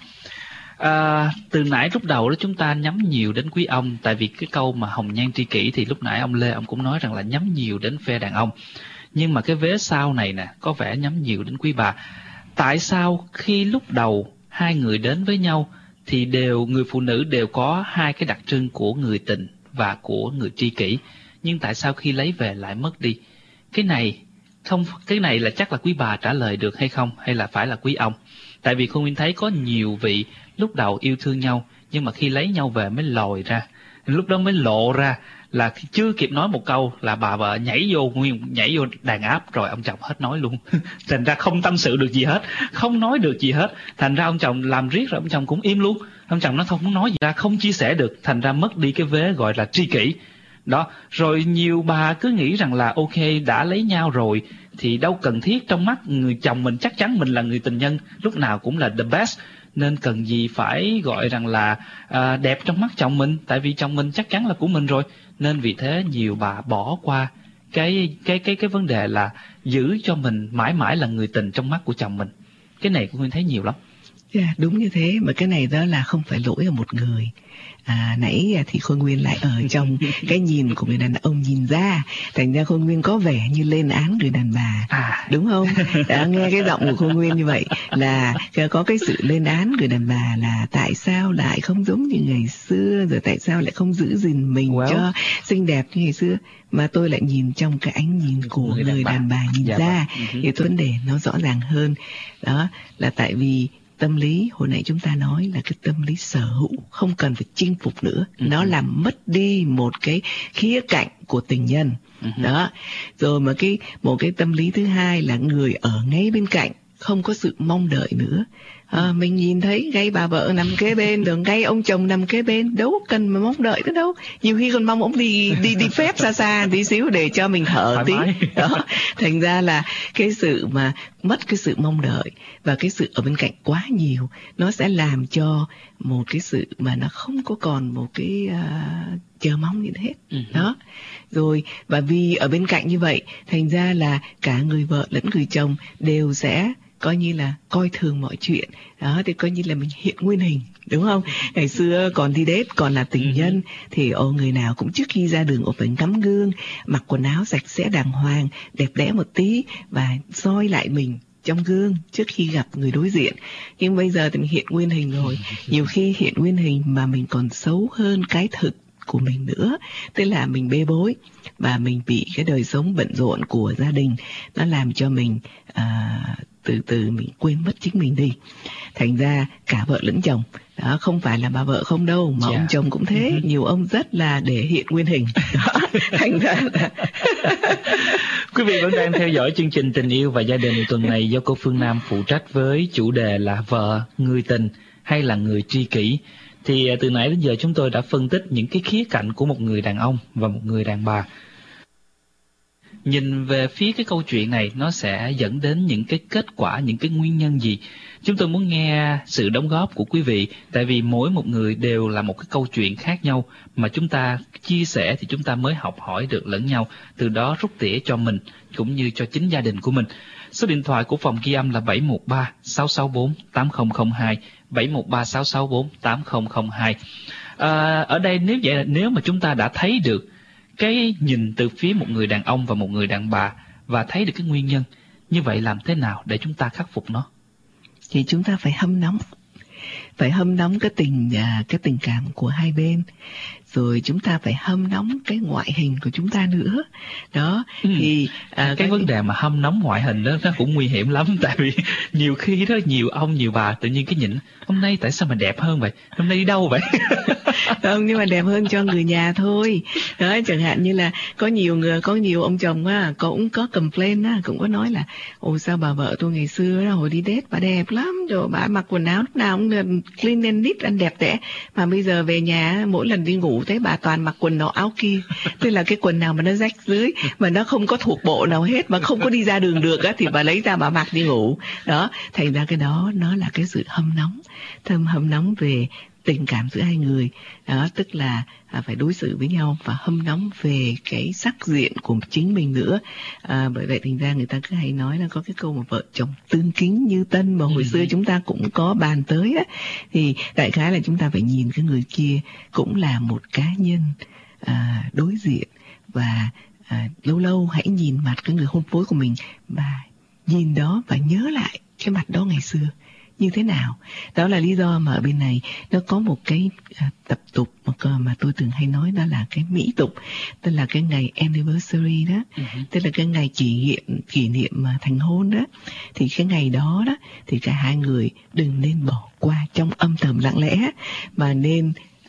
Từ nãy lúc đầu đó chúng ta nhắm nhiều đến quý ông, tại vì cái câu mà hồng nhan tri kỷ thì lúc nãy ông Lê ông cũng nói rằng là nhắm nhiều đến phe đàn ông, nhưng mà cái vế sau này nè có vẻ nhắm nhiều đến quý bà. Tại sao khi lúc đầu hai người đến với nhau thì người phụ nữ đều có hai cái đặc trưng của người tình và của người tri kỷ, nhưng tại sao khi lấy về lại mất đi? Cái này là chắc là quý bà trả lời được hay không, hay là phải là quý ông? Tại vì Khôi Nguyên thấy có nhiều vị lúc đầu yêu thương nhau, nhưng mà khi lấy nhau về mới lòi ra, lúc đó mới lộ ra là chưa kịp nói một câu là bà vợ nhảy vô đàn áp rồi ông chồng hết nói luôn. Thành ra không tâm sự được gì hết, không nói được gì hết, thành ra ông chồng làm riết rồi ông chồng cũng im luôn, ông chồng nó không muốn nói gì ra, không chia sẻ được, thành ra mất đi cái vế gọi là tri kỷ đó. Rồi nhiều bà cứ nghĩ rằng là ok, đã lấy nhau rồi thì đâu cần thiết, trong mắt người chồng mình chắc chắn mình là người tình nhân, lúc nào cũng là the best, nên cần gì phải gọi rằng là đẹp trong mắt chồng mình, tại vì chồng mình chắc chắn là của mình rồi. Nên vì thế nhiều bà bỏ qua cái vấn đề là giữ cho mình mãi mãi là người tình trong mắt của chồng mình. Cái này cũng thấy nhiều lắm. Đúng như thế, mà cái này đó là không phải lỗi ở một người. Nãy thì Khôi Nguyên lại ở trong cái nhìn của người đàn ông nhìn ra, thành ra Khôi Nguyên có vẻ như lên án người đàn bà, đúng không? Đã nghe cái giọng của Khôi Nguyên như vậy là có cái sự lên án người đàn bà là tại sao lại không giống như ngày xưa, rồi tại sao lại không giữ gìn mình cho xinh đẹp như ngày xưa, mà tôi lại nhìn trong cái ánh nhìn của người đàn bà nhìn ra, thì vấn đề nó rõ ràng hơn. Đó là tại vì tâm lý hồi nãy chúng ta nói là cái tâm lý sở hữu, không cần phải chinh phục nữa, nó làm mất đi một cái khía cạnh của tình nhân. Đó. Rồi mà một cái tâm lý thứ hai là người ở ngay bên cạnh, không có sự mong đợi nữa. Mình nhìn thấy ngay bà vợ nằm kế bên, rồi ngay ông chồng nằm kế bên, đâu cần mà mong đợi nữa đâu. Nhiều khi còn mong ông đi phép xa tí xíu để cho mình thở tí. Đó. Thành ra là cái sự mà mất cái sự mong đợi và cái sự ở bên cạnh quá nhiều, nó sẽ làm cho một cái sự mà nó không có còn một cái chờ mong gì hết. Đó. Rồi và vì ở bên cạnh như vậy, thành ra là cả người vợ lẫn người chồng đều sẽ coi như là coi thường mọi chuyện. Đó, thì coi như là mình hiện nguyên hình, đúng không? Ngày xưa còn đi date, còn là tình nhân thì người nào cũng trước khi ra đường phải ngắm gương, mặc quần áo sạch sẽ đàng hoàng, đẹp đẽ một tí và soi lại mình trong gương trước khi gặp người đối diện. Nhưng bây giờ thì mình hiện nguyên hình rồi, nhiều khi hiện nguyên hình mà mình còn xấu hơn cái thực của mình nữa, tức là mình bê bối và mình bị cái đời sống bận rộn của gia đình nó làm cho mình từ từ mình quên mất chính mình đi. Thành ra cả vợ lẫn chồng, đó không phải là bà vợ không đâu, mà ông chồng cũng thế. Nhiều ông rất là để hiện nguyên hình. Thành ra là Quý vị vẫn đang theo dõi chương trình Tình Yêu và Gia Đình tuần này do cô Phương Nam phụ trách với chủ đề là vợ, người tình hay là người tri kỷ. Thì từ nãy đến giờ chúng tôi đã phân tích những cái khía cạnh của một người đàn ông và một người đàn bà. Nhìn về phía cái câu chuyện này, nó sẽ dẫn đến những cái kết quả, những cái nguyên nhân gì? Chúng tôi muốn nghe sự đóng góp của quý vị, tại vì mỗi một người đều là một cái câu chuyện khác nhau, mà chúng ta chia sẻ thì chúng ta mới học hỏi được lẫn nhau, từ đó rút tỉa cho mình, cũng như cho chính gia đình của mình. Số điện thoại của phòng ghi âm là 713-664-8002, 713-664-8002. Ở đây nếu mà chúng ta đã thấy được cái nhìn từ phía một người đàn ông và một người đàn bà và thấy được cái nguyên nhân, như vậy làm thế nào để chúng ta khắc phục nó? Thì chúng ta phải hâm nóng cái tình cảm của hai bên, rồi chúng ta phải hâm nóng cái ngoại hình của chúng ta nữa. Đó. Thì cái vấn đề mà hâm nóng ngoại hình đó nó cũng nguy hiểm lắm, tại vì nhiều khi đó nhiều ông nhiều bà tự nhiên cái nhìn hôm nay tại sao mà đẹp hơn vậy, hôm nay đi đâu vậy? Không, nhưng mà đẹp hơn cho người nhà thôi. Đó, chẳng hạn như là có nhiều ông chồng á cũng có complain á, cũng có nói là ồ sao bà vợ tôi ngày xưa hồi đi date bà đẹp lắm, rồi bà mặc quần áo lúc nào cũng clean and neat, ăn đẹp đẽ, mà bây giờ về nhà mỗi lần đi ngủ thấy bà toàn mặc quần nọ áo kia, tức là cái quần nào mà nó rách dưới mà nó không có thuộc bộ nào hết, mà không có đi ra đường được á thì bà lấy ra bà mặc đi ngủ. Đó, thành ra cái đó nó là cái sự hâm nóng về tình cảm giữa hai người. Đó, tức là phải đối xử với nhau và hâm nóng về cái sắc diện của chính mình nữa. Bởi vậy thành ra người ta cứ hay nói là có cái câu mà vợ chồng tương kính như tân mà hồi xưa chúng ta cũng có bàn tới á. Thì đại khái là chúng ta phải nhìn cái người kia cũng là một cá nhân đối diện, và lâu lâu hãy nhìn mặt cái người hôn phối của mình và nhìn đó và nhớ lại cái mặt đó ngày xưa như thế nào. Đó là lý do mà ở bên này nó có một cái tập tục mà tôi thường hay nói, đó là cái mỹ tục, tức là cái ngày anniversary đó, tức là cái ngày kỷ niệm mà thành hôn đó. Thì cái ngày đó thì cả hai người đừng nên bỏ qua trong âm thầm lặng lẽ, mà nên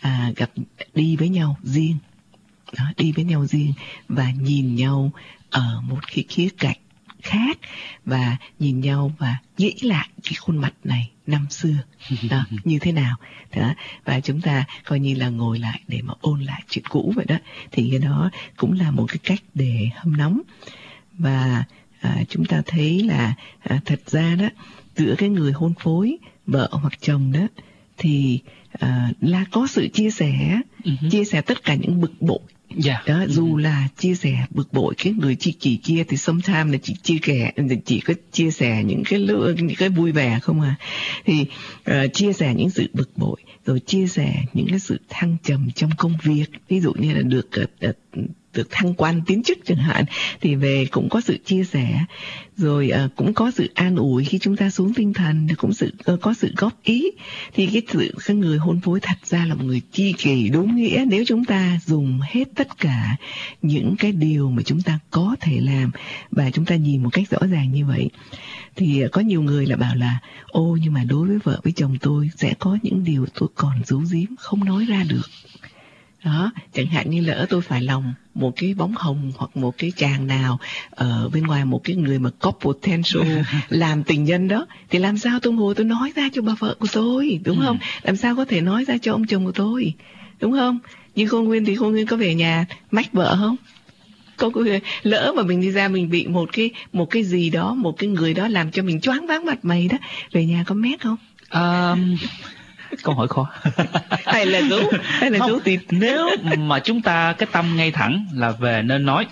đi với nhau riêng. Đó, đi với nhau riêng và nhìn nhau ở một cái khía cạnh khác, và nhìn nhau và nghĩ lại cái khuôn mặt này năm xưa đó, như thế nào đó, và chúng ta coi như là ngồi lại để mà ôn lại chuyện cũ vậy đó. Thì cái đó cũng là một cái cách để hâm nóng. Và chúng ta thấy là thật ra đó, giữa cái người hôn phối, vợ hoặc chồng đó, thì là có sự chia sẻ tất cả những bực bội Đó, dù là chia sẻ bực bội, cái người tri kỷ kia thì sometimes là chỉ có chia sẻ những cái vui vẻ không à. Thì chia sẻ những sự bực bội, rồi chia sẻ những cái sự thăng trầm trong công việc, ví dụ như là được thăng quan tiến chức chẳng hạn, thì về cũng có sự chia sẻ, rồi cũng có sự an ủi khi chúng ta xuống tinh thần, cũng có sự góp ý. Thì cái người hôn phối thật ra là một người tri kỷ đúng nghĩa, nếu chúng ta dùng hết tất cả những cái điều mà chúng ta có thể làm và chúng ta nhìn một cách rõ ràng như vậy. Thì có nhiều người là bảo là nhưng mà đối với vợ với chồng tôi sẽ có những điều tôi còn giấu giếm không nói ra được. Đó, chẳng hạn như lỡ tôi phải lòng một cái bóng hồng hoặc một cái chàng nào ở bên ngoài, một cái người mà có potential làm tình nhân đó, thì làm sao tôi ngồi tôi nói ra cho bà vợ của tôi, đúng không? Làm sao có thể nói ra cho ông chồng của tôi, đúng không? Nhưng Khôn Nguyên thì Khôn Nguyên có về nhà mách vợ không? Lỡ mà mình đi ra mình bị một cái gì đó, một cái người đó làm cho mình choáng váng mặt mày đó, về nhà có mét không? Câu hỏi khó. hay là giấu tiền. Nếu mà chúng ta cái tâm ngay thẳng là về nên nói.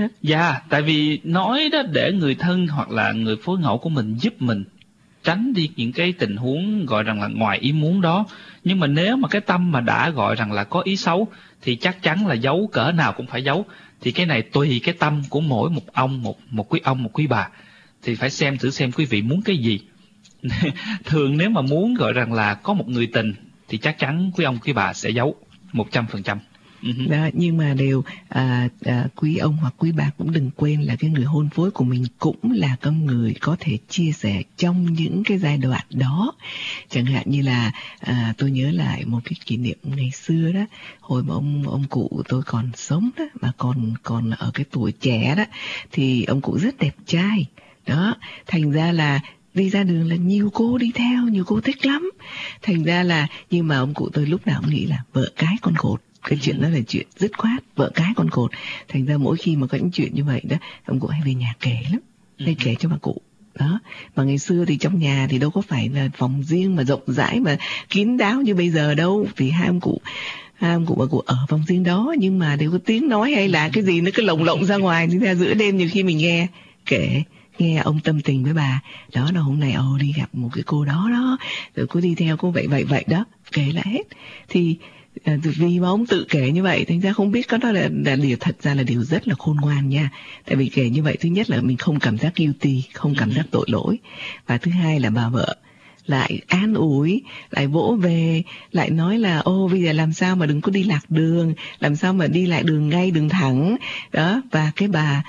Tại vì nói đó để người thân hoặc là người phối ngẫu của mình giúp mình tránh đi những cái tình huống gọi rằng là ngoài ý muốn đó. Nhưng mà nếu mà cái tâm mà đã gọi rằng là có ý xấu thì chắc chắn là giấu cỡ nào cũng phải giấu. Thì cái này tùy cái tâm của mỗi một ông, một quý bà. Thì phải thử xem quý vị muốn cái gì. Thường nếu mà muốn gọi rằng là có một người tình thì chắc chắn quý ông quý bà sẽ giấu 100%. Đó, nhưng mà đều quý ông hoặc quý bà cũng đừng quên là cái người hôn phối của mình cũng là con người có thể chia sẻ trong những cái giai đoạn đó. Chẳng hạn như là tôi nhớ lại một cái kỷ niệm ngày xưa đó, hồi mà ông cụ tôi còn sống đó, mà còn ở cái tuổi trẻ đó, thì ông cụ rất đẹp trai đó, thành ra là đi ra đường là nhiều cô đi theo, nhiều cô thích lắm. Thành ra là, nhưng mà ông cụ tôi lúc nào cũng nghĩ là vợ cái con cột. Cái chuyện đó là chuyện dứt khoát, vợ cái con cột. Thành ra mỗi khi mà có những chuyện như vậy đó, ông cụ hay về nhà kể lắm, hay kể cho bà cụ. Đó, mà ngày xưa thì trong nhà thì đâu có phải là phòng riêng mà rộng rãi mà kín đáo như bây giờ đâu. Thì hai ông cụ bà cụ ở phòng riêng đó, nhưng mà đều có tiếng nói hay là cái gì nó cứ lồng lộng ra ngoài. Đi ra giữa đêm nhiều khi mình nghe ông tâm tình với bà đó, là hôm nay đi gặp một cái cô đó rồi cô đi theo cô vậy đó, kể lại hết. Thì vì mà ông tự kể như vậy, thành ra không biết có đó là điều, thật ra là điều rất là khôn ngoan nha. Tại vì kể như vậy, thứ nhất là mình không cảm giác guilty, không cảm giác tội lỗi, và thứ hai là bà vợ lại an ủi, lại vỗ về, lại nói là bây giờ làm sao mà đừng có đi lạc đường, làm sao mà đi lại đường ngay, đường thẳng đó. Và cái bà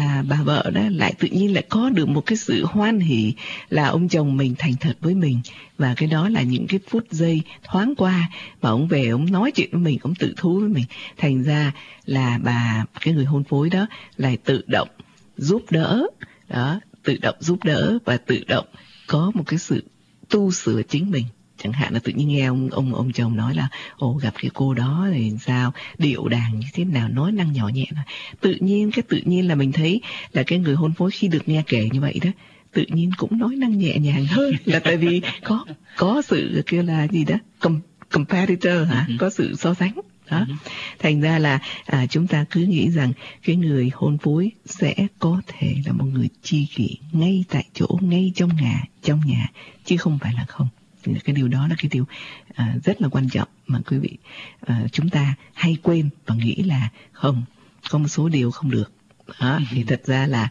vợ đó lại tự nhiên lại có được một cái sự hoan hỉ là ông chồng mình thành thật với mình. Và cái đó là những cái phút giây thoáng qua mà ông về ông nói chuyện với mình, ông tự thú với mình. Thành ra là cái người hôn phối đó lại tự động giúp đỡ đó, tự động giúp đỡ và tự động có một cái sự tu sửa chính mình. Chẳng hạn là tự nhiên nghe ông chồng nói là gặp cái cô đó thì sao, điệu đàng như thế nào, nói năng nhỏ nhẹ. Tự nhiên là mình thấy là cái người hôn phối khi được nghe kể như vậy đó, tự nhiên cũng nói năng nhẹ nhàng hơn, là tại vì có sự kêu là gì đó, competitor hả, có sự so sánh đó. Thành ra là chúng ta cứ nghĩ rằng cái người hôn phối sẽ có thể là một người tri kỷ ngay tại chỗ, ngay trong nhà, chứ không phải là không. Cái điều đó là cái điều rất là quan trọng mà quý vị chúng ta hay quên và nghĩ là không, có một số điều không được đó. Thì thật ra là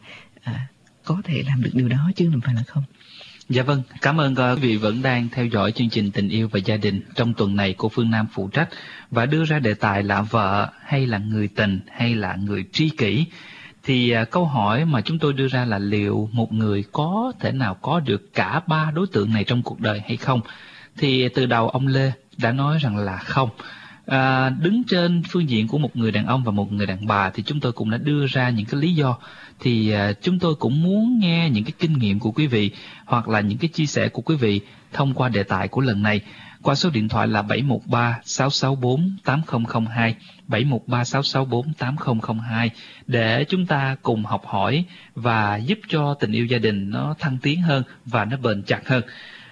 có thể làm được điều đó chứ không phải là không. Dạ vâng, cảm ơn quý vị vẫn đang theo dõi chương trình Tình Yêu và Gia Đình. Trong tuần này cô Phương Nam phụ trách và đưa ra đề tài là vợ hay là người tình hay là người tri kỷ. Thì câu hỏi mà chúng tôi đưa ra là liệu một người có thể nào có được cả ba đối tượng này trong cuộc đời hay không? Thì từ đầu ông Lê đã nói rằng là không. Đứng trên phương diện của một người đàn ông và một người đàn bà thì chúng tôi cũng đã đưa ra những cái lý do. Thì chúng tôi cũng muốn nghe những cái kinh nghiệm của quý vị hoặc là những cái chia sẻ của quý vị thông qua đề tài của lần này qua số điện thoại là 713-664-8002, 713-664-8002 để chúng ta cùng học hỏi và giúp cho tình yêu gia đình nó thăng tiến hơn và nó bền chặt hơn.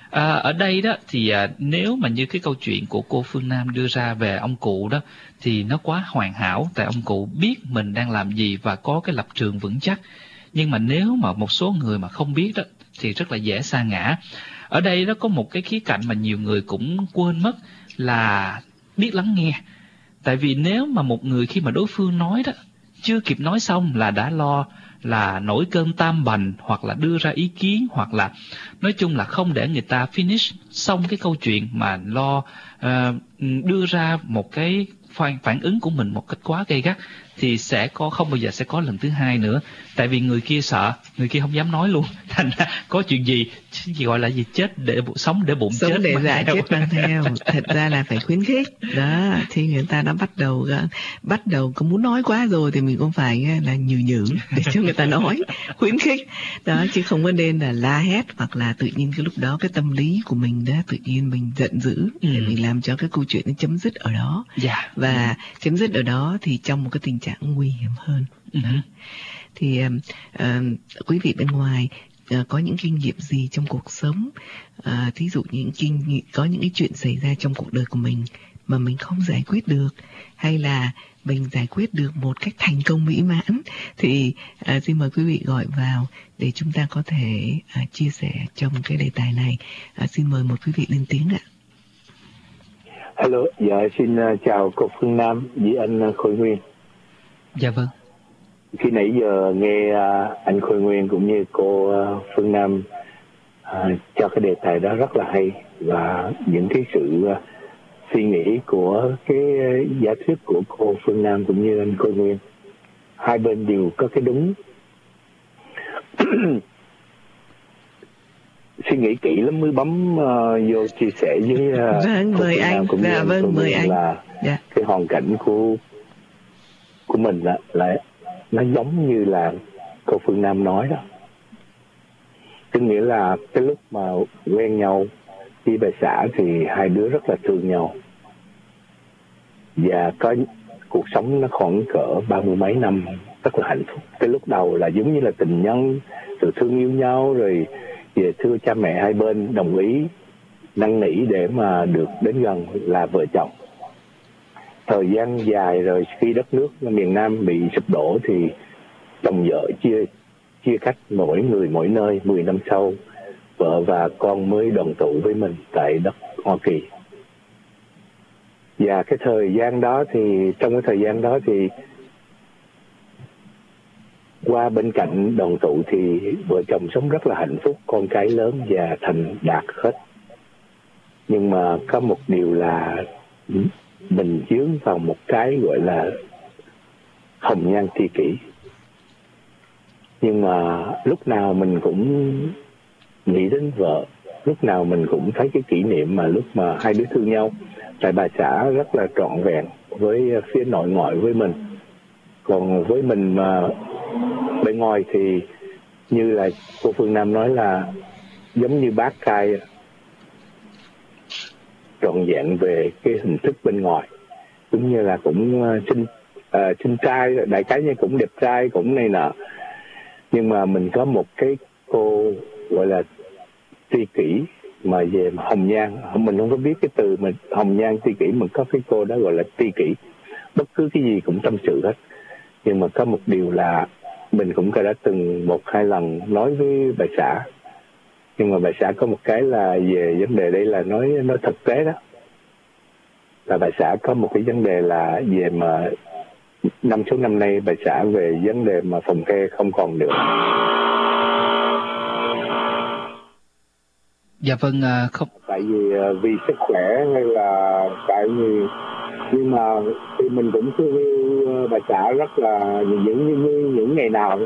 Ở đây đó thì nếu mà như cái câu chuyện của cô Phương Nam đưa ra về ông cụ đó thì nó quá hoàn hảo, tại ông cụ biết mình đang làm gì và có cái lập trường vững chắc. Nhưng mà nếu mà một số người mà không biết đó thì rất là dễ sa ngã. Ở đây nó có một cái khía cạnh mà nhiều người cũng quên mất là biết lắng nghe. Tại vì nếu mà một người khi mà đối phương nói đó, chưa kịp nói xong là đã lo là nổi cơn tam bành, hoặc là đưa ra ý kiến, hoặc là nói chung là không để người ta finish xong cái câu chuyện mà lo đưa ra một cái phản ứng của mình một cách quá gay gắt, thì không bao giờ sẽ có lần thứ hai nữa. Tại vì người kia sợ, người kia không dám nói luôn. Thành ra có chuyện gì gọi là gì, chết để sống để bụng sống chết để dạ theo. chết mang theo. Thật ra là phải khuyến khích đó, thì người ta đã bắt đầu có muốn nói quá rồi thì mình cũng phải là nhường để cho người ta nói, khuyến khích đó, chứ không có nên là la hét, hoặc là tự nhiên cái lúc đó cái tâm lý của mình đó tự nhiên mình giận dữ để mình làm cho cái câu chuyện nó chấm dứt ở đó. Và chấm dứt ở đó thì trong một cái tình trạng nguy hiểm hơn. Thì quý vị bên ngoài có những kinh nghiệm gì trong cuộc sống, thí dụ có những cái chuyện xảy ra trong cuộc đời của mình mà mình không giải quyết được, hay là mình giải quyết được một cách thành công mỹ mãn, thì xin mời quý vị gọi vào để chúng ta có thể chia sẻ trong cái đề tài này. Xin mời một quý vị lên tiếng ạ. Hello, dạ xin chào cô Phương Nam với anh Khôi Nguyên. Dạ vâng. Khi nãy giờ nghe anh Khôi Nguyên cũng như cô Phương Nam cho cái đề tài đó rất là hay, và những cái sự suy nghĩ của cái giả thuyết của cô Phương Nam cũng như anh Khôi Nguyên, hai bên đều có cái đúng. Suy nghĩ kỹ lắm mới bấm vô chia sẻ với mời anh. Dạ vâng, mời anh. Là cái hoàn cảnh của mình là nó giống như là cô Phương Nam nói đó. Tức nghĩa là cái lúc mà quen nhau đi bà xã thì hai đứa rất là thương nhau, và có cuộc sống nó khoảng cỡ 30 mấy năm rất là hạnh phúc. Cái lúc đầu là giống như là tình nhân, rồi thương yêu nhau, rồi về thưa cha mẹ hai bên đồng ý năn nỉ để mà được đến gần là vợ chồng. Thời gian dài rồi, khi đất nước miền Nam bị sụp đổ thì chồng vợ chia cách, mỗi người mỗi nơi. 10 năm sau, vợ và con mới đoàn tụ với mình tại đất Hoa Kỳ. Và cái thời gian đó thì, trong cái thời gian đó thì qua bên cạnh đoàn tụ thì vợ chồng sống rất là hạnh phúc, con cái lớn và thành đạt hết. Nhưng mà có một điều là mình dướng vào một cái gọi là hồng nhan tri kỷ. Nhưng mà lúc nào mình cũng nghĩ đến vợ, lúc nào mình cũng thấy cái kỷ niệm mà lúc mà hai đứa thương nhau. Tại bà xã rất là trọn vẹn với phía nội ngoại với mình, còn với mình mà bên ngoài thì như là cô Phương Nam nói là giống như bác trai, trọn vẹn về cái hình thức bên ngoài, cũng như là cũng xinh trai, đại khái như cũng đẹp trai, cũng này nọ. Nhưng mà mình có một cái cô gọi là tri kỷ mà về hồng nhan, mình không có biết cái từ mà hồng nhan tri kỷ, mình có cái cô đó gọi là tri kỷ, bất cứ cái gì cũng tâm sự hết. Nhưng mà có một điều là mình cũng đã từng 1-2 lần nói với bà xã, nhưng mà bà xã có một cái là về vấn đề đây là nói thực tế đó, là bà xã có một cái vấn đề là về mà số năm nay bà xã về vấn đề mà phòng kê không còn được. Dạ vâng, không. Tại vì sức khỏe hay là tại vì, nhưng mà thì mình cũng thương yêu bà xã rất là những ngày nào.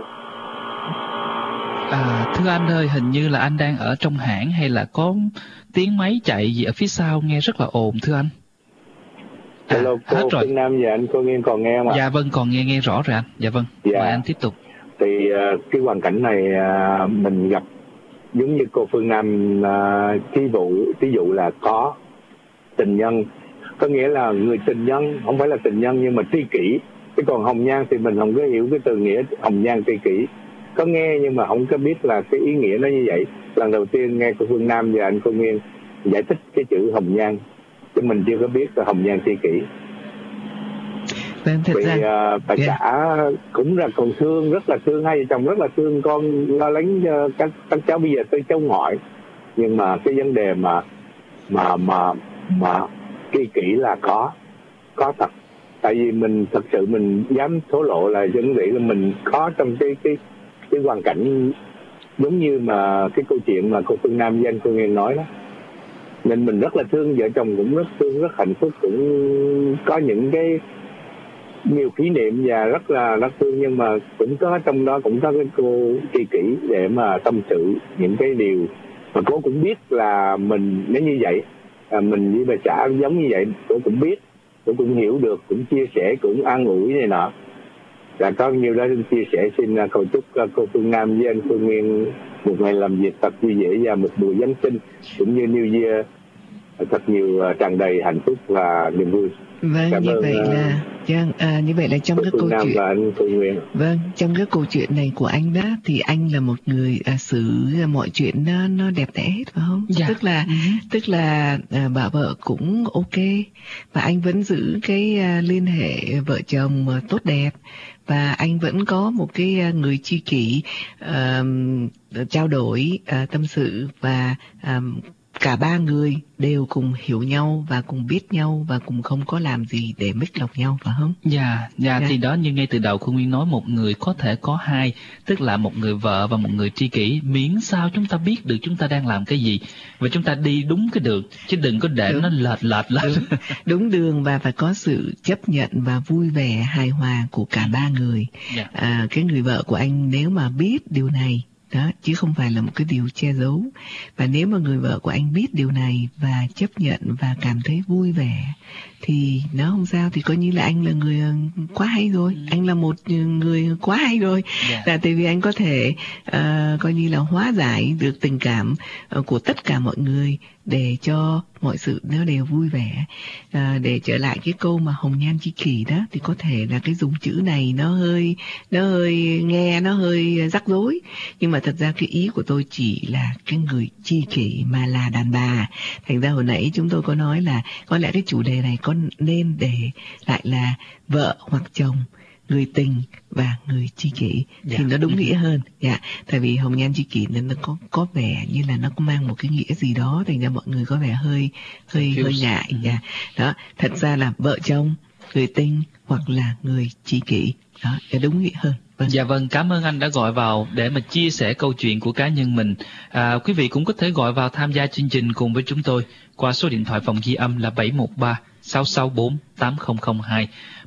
Thưa anh ơi, hình như là anh đang ở trong hãng hay là có tiếng máy chạy gì ở phía sau nghe rất là ồn thưa anh. Hello, cô Phương Nam và anh cô Nghiên còn nghe không ạ? Dạ vâng, còn nghe rõ rồi anh. Dạ vâng, mời anh tiếp tục. Thì cái hoàn cảnh này mình gặp giống như cô Phương Nam, ví dụ là có tình nhân, có nghĩa là người tình nhân, không phải là tình nhân nhưng mà tri kỷ. Cái còn hồng nhan thì mình không có hiểu cái từ nghĩa hồng nhan tri kỷ. có nghe nhưng mà không có biết là cái ý nghĩa nó như vậy. Lần đầu tiên nghe cô Phương Nam và anh Cô Nguyên giải thích cái chữ hồng nhan, chứ mình chưa có biết là hồng nhan tri kỷ. Thật vì ra bà xã cũng là còn thương, rất là thương, hai vợ chồng rất là thương con, lo lắng cho các cháu. Bây giờ tới cháu ngoại, nhưng mà cái vấn đề mà tri kỷ là có thật. Tại vì mình thật sự mình dám thổ lộ là vẫn nghĩ là mình có trong cái hoàn cảnh giống như mà cái câu chuyện mà cô Phương Nam với anh Cô Nguyên nói đó, nên mình rất là thương, vợ chồng cũng rất thương, rất hạnh phúc, cũng có những cái nhiều kỷ niệm và rất thương, nhưng mà cũng có trong đó cũng có cái cô tri kỷ để mà tâm sự những cái điều mà cô cũng biết là mình nếu như vậy, mình với bà xã giống như vậy, cô cũng biết, cô cũng hiểu được, cũng chia sẻ, cũng an ủi này nọ. Và có nhiều đó chia sẻ, xin cầu chúc cô Phương Nam với anh Phương Nguyên một ngày làm việc thật vui vẻ và một mùa Giáng sinh cũng như New Year thật nhiều tràn đầy hạnh phúc và niềm vui. Vâng, như vậy là trong cái câu chuyện và anh Phương Nguyên. Vâng, trong cái câu chuyện này của anh đó thì anh là một người xử mọi chuyện nó đẹp đẽ hết phải không? Dạ. Tức là bà vợ cũng ok và anh vẫn giữ cái liên hệ vợ chồng tốt đẹp, và anh vẫn có một cái người tri kỷ trao đổi tâm sự, và cả ba người đều cùng hiểu nhau và cùng biết nhau và cùng không có làm gì để mích lòng nhau, phải không? Dạ. Thì đó, như ngay từ đầu cô Nguyên nói, một người có thể có hai, tức là một người vợ và một người tri kỷ, miễn sao chúng ta biết được chúng ta đang làm cái gì và chúng ta đi đúng cái đường, chứ đừng có để nó lệch lên. Đúng đường, và phải có sự chấp nhận và vui vẻ hài hòa của cả ba người. Cái người vợ của anh nếu mà biết điều này đó, chứ không phải là một cái điều che giấu, và nếu mà người vợ của anh biết điều này và chấp nhận và cảm thấy vui vẻ thì nó không sao, thì coi như là anh là người quá hay rồi. Anh là một người quá hay rồi. Là tại vì anh có thể coi như là hóa giải được tình cảm của tất cả mọi người để cho mọi sự nó đều vui vẻ. Để trở lại cái câu mà hồng nhan tri kỷ đó, thì có thể là cái dùng chữ này nó hơi nghe nó hơi rắc rối, nhưng mà thật ra cái ý của tôi chỉ là cái người tri kỷ mà là đàn bà. Thành ra hồi nãy chúng tôi có nói là có lẽ cái chủ đề này có nên để lại là vợ hoặc chồng, người tình và người tri kỷ thì nó đúng nghĩa hơn. Tại vì hồng nhan tri kỷ nên nó có vẻ như là nó có mang một cái nghĩa gì đó, thành ra mọi người có vẻ hơi ngại. Đó, thật ra là vợ chồng, người tình hoặc là người tri kỷ, đó là đúng nghĩa hơn. Dạ vâng, cảm ơn anh đã gọi vào để mà chia sẻ câu chuyện của cá nhân mình. Quý vị cũng có thể gọi vào tham gia chương trình cùng với chúng tôi qua số điện thoại phòng ghi âm là 713-664-8002,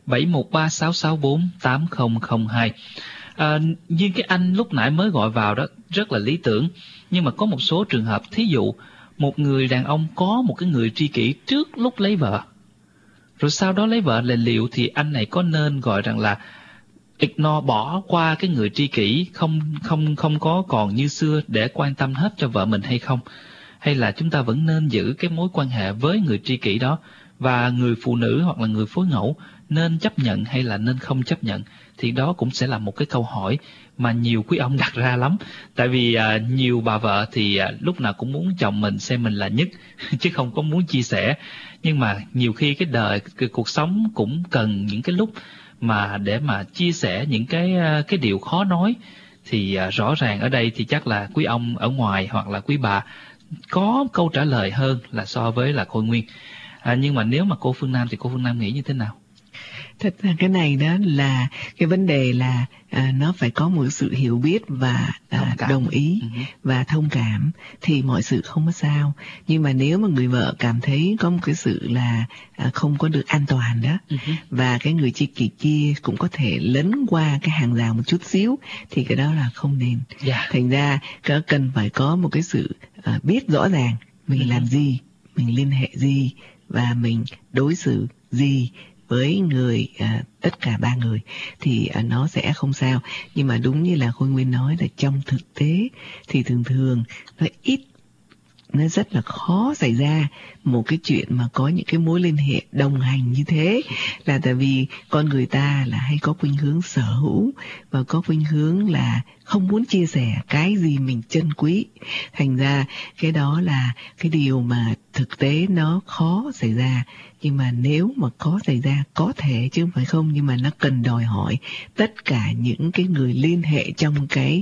713-664-8002. Như cái anh lúc nãy mới gọi vào đó rất là lý tưởng, nhưng mà có một số trường hợp, thí dụ một người đàn ông có một cái người tri kỷ trước lúc lấy vợ, rồi sau đó lấy vợ là liệu thì anh này có nên gọi rằng là ignore, bỏ qua cái người tri kỷ, không có còn như xưa để quan tâm hết cho vợ mình hay không? Hay là chúng ta vẫn nên giữ cái mối quan hệ với người tri kỷ đó, và người phụ nữ hoặc là người phối ngẫu nên chấp nhận hay là nên không chấp nhận? Thì đó cũng sẽ là một cái câu hỏi mà nhiều quý ông đặt ra lắm. Tại vì nhiều bà vợ thì lúc nào cũng muốn chồng mình xem mình là nhất chứ không có muốn chia sẻ. Nhưng mà nhiều khi cái cuộc sống cũng cần những cái lúc mà để mà chia sẻ những cái điều khó nói. Thì rõ ràng ở đây thì chắc là quý ông ở ngoài hoặc là quý bà có câu trả lời hơn là so với là cô Nguyên. Nhưng mà nếu mà cô Phương Nam thì cô Phương Nam nghĩ như thế nào? Thật ra cái này đó là cái vấn đề là nó phải có một sự hiểu biết và đồng ý và thông cảm thì mọi sự không có sao. Nhưng mà nếu mà người vợ cảm thấy có một cái sự là không có được an toàn đó, và cái người tri kỷ kia cũng có thể lấn qua cái hàng rào một chút xíu, thì cái đó là không nên. Thành ra cần phải có một cái sự biết rõ ràng mình làm gì, mình liên hệ gì và mình đối xử gì với người tất cả ba người thì nó sẽ không sao. Nhưng mà đúng như là Khôi Nguyên nói là trong thực tế thì thường nó ít nó rất là khó xảy ra một cái chuyện mà có những cái mối liên hệ đồng hành như thế, là tại vì con người ta là hay có khuynh hướng sở hữu và có khuynh hướng là không muốn chia sẻ cái gì mình trân quý. Thành ra cái đó là cái điều mà thực tế nó khó xảy ra. Nhưng mà nếu mà có xảy ra, có thể chứ không phải không, nhưng mà nó cần đòi hỏi tất cả những cái người liên hệ trong cái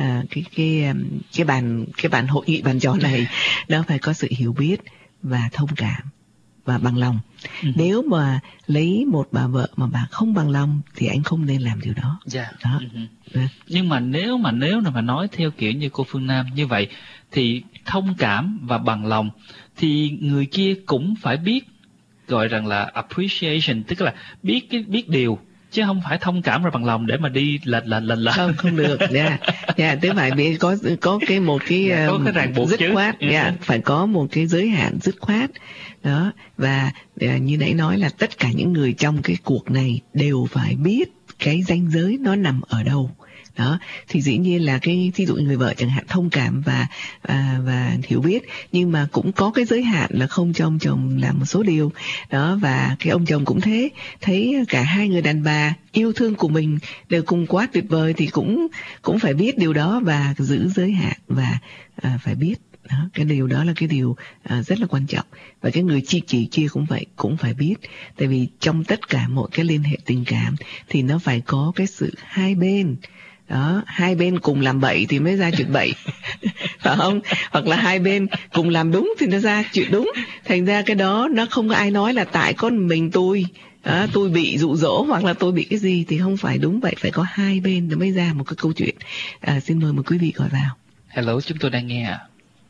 bàn hội nghị bàn tròn này, nó phải có sự hiểu biết và thông cảm và bằng lòng. Nếu mà lấy một bà vợ mà bà không bằng lòng thì anh không nên làm điều đó. Đó. Nhưng mà nếu mà nói theo kiểu như cô Phương Nam như vậy thì thông cảm và bằng lòng thì người kia cũng phải biết, gọi rằng là appreciation, tức là biết điều, chứ không phải thông cảm rồi bằng lòng để mà đi lệch. Không được. Tức phải biết có cái một cái có cái ràng buộc dứt khoát, phải có một cái giới hạn dứt khoát đó. Và như nãy nói là tất cả những người trong cái cuộc này đều phải biết cái ranh giới nó nằm ở đâu. Đó, thì dĩ nhiên là cái ví dụ người vợ chẳng hạn thông cảm và hiểu biết, nhưng mà cũng có cái giới hạn là không cho ông chồng làm một số điều đó, và cái ông chồng cũng thế, thấy cả hai người đàn bà yêu thương của mình đều cùng quá tuyệt vời thì cũng phải biết điều đó và giữ giới hạn và phải biết. Đó, cái điều đó là cái điều rất là quan trọng. Và cái người chỉ chia cũng vậy, cũng phải biết. Tại vì trong tất cả mọi cái liên hệ tình cảm thì nó phải có cái sự hai bên. Đó, hai bên cùng làm bậy thì mới ra chuyện bậy, phải không? Hoặc là hai bên cùng làm đúng thì nó ra chuyện đúng. Thành ra cái đó nó không có ai nói là tại con mình tôi bị dụ dỗ hoặc là tôi bị cái gì, thì không phải đúng vậy. Phải có hai bên nó mới ra một cái câu chuyện. Xin mời một quý vị gọi vào. Hello, chúng tôi đang nghe ạ.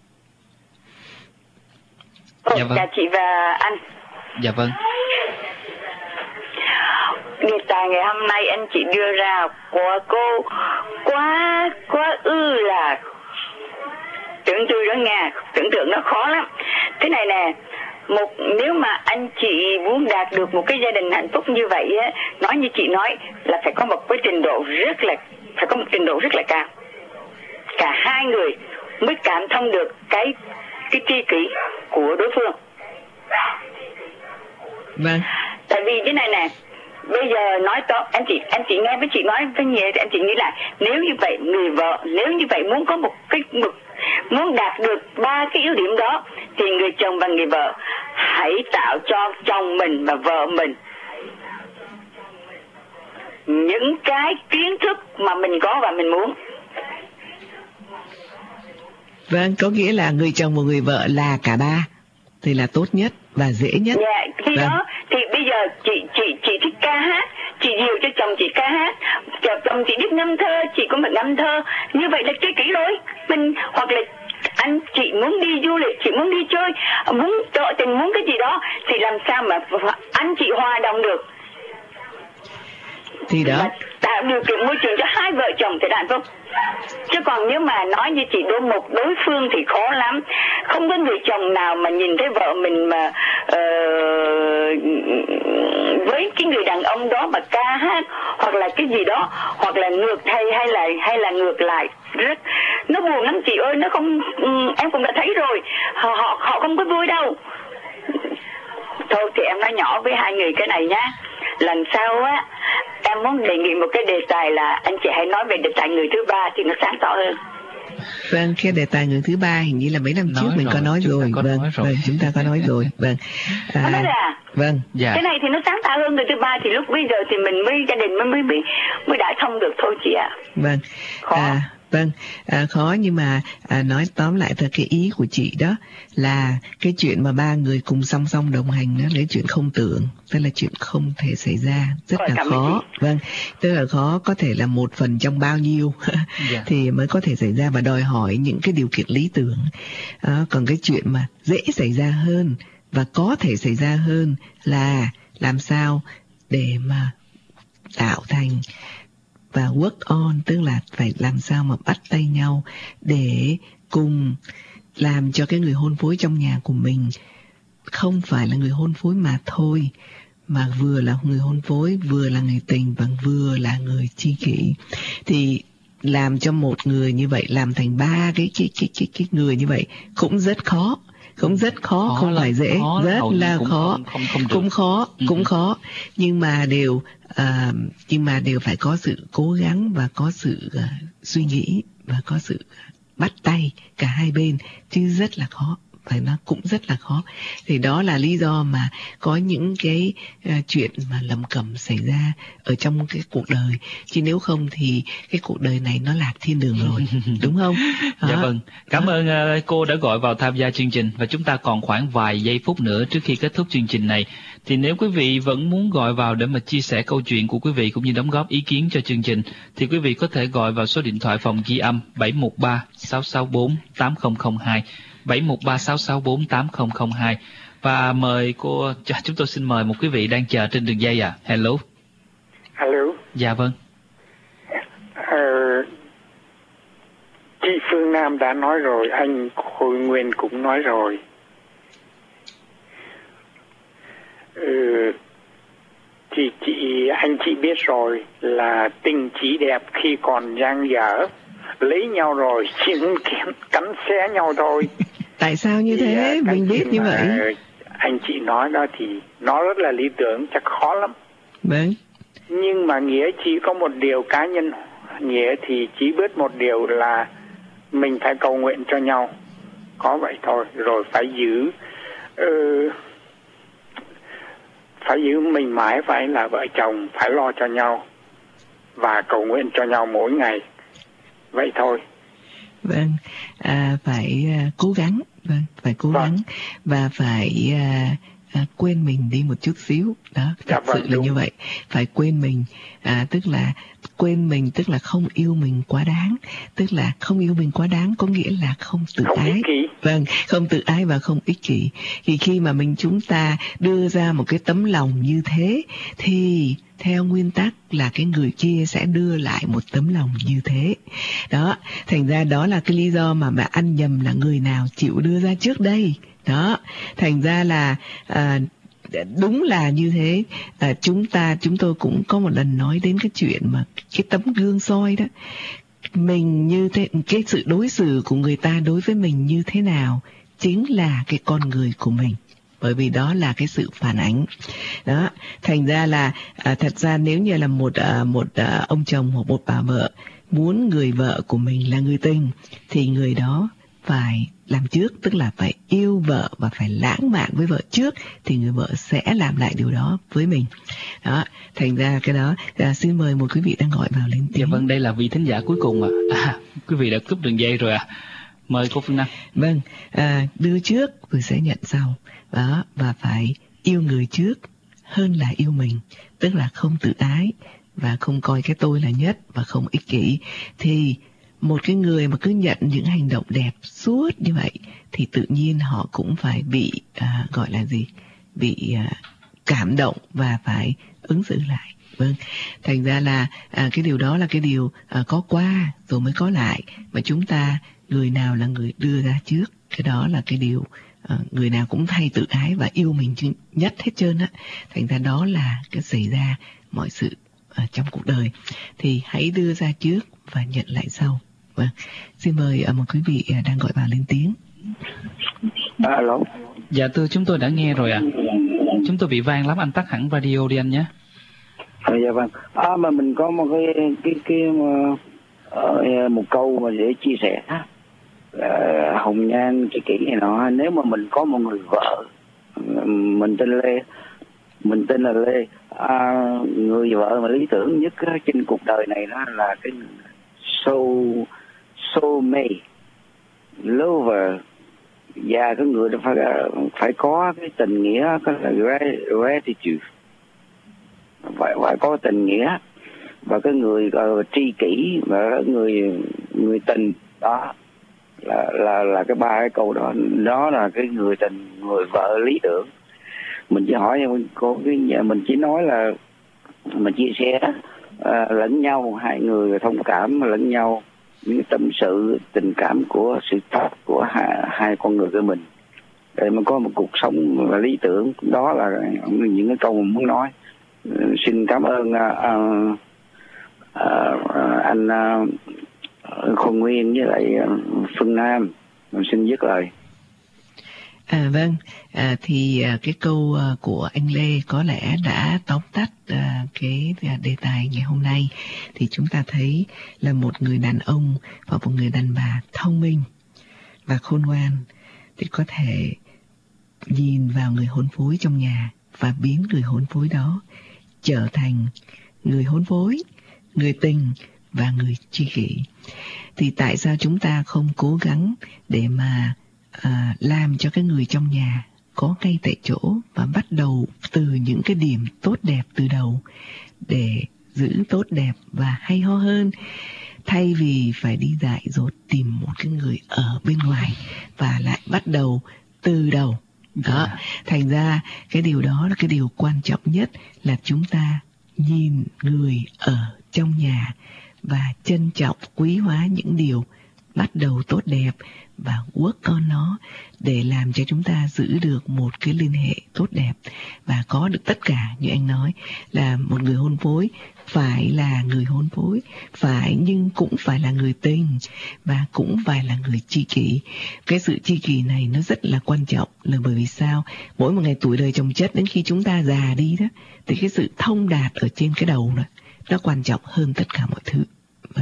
Dạ vâng. Chào chị và anh. Dạ vâng. Đề tài ngày hôm nay anh chị đưa ra của cô quá là tưởng tượng nó khó lắm. Thế này nè, nếu mà anh chị muốn đạt được một cái gia đình hạnh phúc như vậy á, nói như chị nói là phải có một trình độ rất là cao. Cả hai người mới cảm thông được cái tri kỷ của đối phương. Vâng. Tại vì thế này nè, bây giờ nói to, anh chị nghe với chị nói với nhiều, anh chị nghĩ là nếu như vậy người vợ, nếu như vậy muốn có một cái muốn đạt được ba cái yếu điểm đó thì người chồng và người vợ hãy tạo cho chồng mình và vợ mình những cái kiến thức mà mình có và mình muốn. Vâng, có nghĩa là người chồng và người vợ là cả ba thì là tốt nhất và dễ nhất. Dạ, khi đó thì bây giờ chị thích ca hát, chị dìu cho chồng chị ca hát, chồng chị biết ngâm thơ, chị cũng phải ngâm thơ, như vậy là chơi kỹ rồi. Mình hoặc là chị muốn đi du lịch, chị muốn đi chơi, muốn tỏ tình, muốn cái gì đó thì làm sao mà anh chị hòa đồng được. Thì đó tạo điều kiện môi trường cho hai vợ chồng thì hạnh phúc. Chứ còn nếu mà nói như chị đối phương thì khó lắm. Không có người chồng nào mà nhìn thấy vợ mình mà với cái người đàn ông đó mà ca hát hoặc là cái gì đó, hoặc là ngược hay là ngược lại, rất nó buồn lắm chị ơi. Nó không, em cũng đã thấy rồi, họ không có vui đâu. Thôi thì em nói nhỏ với hai người cái này nhá, lần sau á em muốn đề nghị một cái đề tài là anh chị hãy nói về đề tài người thứ ba thì nó sáng tỏ hơn. Vâng, cái đề tài người thứ ba hình như là mấy năm trước mình có nói rồi. Vâng, chúng ta có nói rồi. Vâng. Vâng. Dạ. Cái này thì nó sáng tỏ hơn người thứ ba thì lúc bây giờ thì mình mới gia đình mới đã thông được thôi chị ạ. Vâng. Khó. Vâng, khó nhưng mà nói tóm lại theo cái ý của chị đó là cái chuyện mà ba người cùng song song đồng hành đó là chuyện không tưởng, tức là chuyện không thể xảy ra, rất là khó. Vâng, tức là khó, có thể là 1/1 trong bao nhiêu thì mới có thể xảy ra và đòi hỏi những cái điều kiện lý tưởng. Còn cái chuyện mà dễ xảy ra hơn và có thể xảy ra hơn là làm sao để mà tạo thành và work on, tức là phải làm sao mà bắt tay nhau để cùng làm cho cái người hôn phối trong nhà của mình không phải là người hôn phối mà thôi, mà vừa là người hôn phối, vừa là người tình và vừa là người tri kỷ. Thì làm cho một người như vậy làm thành 3 cái người như vậy cũng rất khó, không phải dễ, rất là khó, cũng khó, nhưng mà đều phải có sự cố gắng và có sự suy nghĩ và có sự bắt tay cả hai bên, chứ rất là khó, phải nói cũng rất là khó. Thì đó là lý do mà có những cái chuyện mà lầm cẩm xảy ra ở trong cái cuộc đời, chứ nếu không thì cái cuộc đời này nó lạc thiên đường rồi, đúng không? Dạ vâng, cảm ơn cô đã gọi vào tham gia chương trình, và chúng ta còn khoảng vài giây phút nữa trước khi kết thúc chương trình này. Thì nếu quý vị vẫn muốn gọi vào để mà chia sẻ câu chuyện của quý vị cũng như đóng góp ý kiến cho chương trình, thì quý vị có thể gọi vào số điện thoại phòng ghi âm 713-664-8002, 713-664-8002. Và mời cô, chúng tôi xin mời một quý vị đang chờ trên đường dây. Hello. Hello. Dạ vâng. Chị Phương Nam đã nói rồi, anh Khôi Nguyên cũng nói rồi. Anh chị biết rồi là tình chỉ đẹp khi còn dang dở, lấy nhau rồi chỉ cắn xé nhau thôi. Tại sao như thế? Mình biết như vậy. Anh chị nói đó thì nó rất là lý tưởng, chắc khó lắm. Vâng. Nhưng mà Nghĩa chỉ có một điều cá nhân. Nghĩa thì chỉ biết một điều là mình phải cầu nguyện cho nhau, có vậy thôi. Rồi phải giữ mình mãi phải là vợ chồng, phải lo cho nhau và cầu nguyện cho nhau mỗi ngày, vậy thôi. Vâng, phải cố gắng, vâng, phải cố gắng và phải quên mình đi một chút xíu đó, thật sự là như vậy, phải quên mình, tức là quên mình, tức là không yêu mình quá đáng, tức là không yêu mình quá đáng có nghĩa là không tự ái, vâng, không tự ái và không ích kỷ. Thì khi mà chúng ta đưa ra một cái tấm lòng như thế thì theo nguyên tắc là cái người kia sẽ đưa lại một tấm lòng như thế. Đó, thành ra đó là cái lý do mà ăn nhầm là người nào chịu đưa ra trước đây. Đó, thành ra là đúng là như thế. Chúng tôi cũng có một lần nói đến cái chuyện mà cái tấm gương soi đó, mình như thế, cái sự đối xử của người ta đối với mình như thế nào chính là cái con người của mình, bởi vì đó là cái sự phản ánh. Đó, thành ra là thật ra nếu như là một ông chồng hoặc một bà vợ muốn người vợ của mình là người tình thì người đó phải làm trước, tức là phải yêu vợ và phải lãng mạn với vợ trước thì người vợ sẽ làm lại điều đó với mình. Đó, thành ra cái đó xin mời một quý vị đang gọi vào lên tiếng. Dạ vâng, đây là vị thính giả cuối cùng quý vị đã cúp đường dây rồi mời cô Phương Nam. Vâng, đưa trước rồi sẽ nhận sau. Đó, và phải yêu người trước hơn là yêu mình, tức là không tự ái và không coi cái tôi là nhất và không ích kỷ. Thì một cái người mà cứ nhận những hành động đẹp suốt như vậy thì tự nhiên họ cũng phải bị gọi là gì, bị cảm động và phải ứng xử lại. Vâng, thành ra là cái điều đó là cái điều có qua rồi mới có lại, mà chúng ta người nào là người đưa ra trước, cái đó là cái điều người nào cũng hay tự ái và yêu mình nhất hết trơn á. Thành ra đó là cái xảy ra mọi sự trong cuộc đời, thì hãy đưa ra trước và nhận lại sau. Vâng, xin mời một quý vị đang gọi vào lên tiếng. Alo. Dạ thưa, chúng tôi đã nghe rồi ạ. Chúng tôi bị vang lắm, anh tắt hẳn radio đi anh nhé. Dạ vâng. Mà mình có một một câu mà để chia sẻ. Hồng nhan tri kỷ này nọ, nếu mà mình có một người vợ, mình tên là Lê, người vợ mà lý tưởng nhất trên cuộc đời này đó là cái soulmate, lover, và cái người đó phải có cái tình nghĩa, có là gratitude, phải có tình nghĩa, và cái người tri kỷ và người tình đó là cái ba cái câu đó, đó là cái người tình, người vợ lý tưởng. Mình chỉ hỏi cô mình chỉ nói là mình chia sẻ lẫn nhau, hai người thông cảm lẫn nhau, những tâm sự tình cảm của sự thật của hai con người của mình để mà có một cuộc sống lý tưởng. Đó là những cái câu mình muốn nói. Xin cảm ơn anh Khôn Nguyên với lại Phương Nam. Mình xin dứt lời. Vâng, thì cái câu của anh Lê có lẽ đã tóm tắt cái đề tài ngày hôm nay. Thì chúng ta thấy là một người đàn ông và một người đàn bà thông minh và khôn ngoan thì có thể nhìn vào người hôn phối trong nhà và biến người hôn phối đó trở thành người hôn phối, người tình và người tri kỷ. Thì tại sao chúng ta không cố gắng để mà làm cho cái người trong nhà có ngay tại chỗ và bắt đầu từ những cái điểm tốt đẹp từ đầu để giữ tốt đẹp và hay ho hơn, thay vì phải đi dại dột tìm một cái người ở bên ngoài và lại bắt đầu từ đầu. Đó, thành ra cái điều đó là cái điều quan trọng nhất, là chúng ta nhìn người ở trong nhà và trân trọng quý hóa những điều bắt đầu tốt đẹp và work on nó để làm cho chúng ta giữ được một cái liên hệ tốt đẹp và có được tất cả. Như anh nói là một người hôn phối phải là người hôn phối, phải nhưng cũng phải là người tình và cũng phải là người tri kỷ. Cái sự tri kỷ này nó rất là quan trọng, là bởi vì sao? Mỗi một ngày tuổi đời chồng chất, đến khi chúng ta già đi đó, thì cái sự thông đạt ở trên cái đầu đó nó quan trọng hơn tất cả mọi thứ.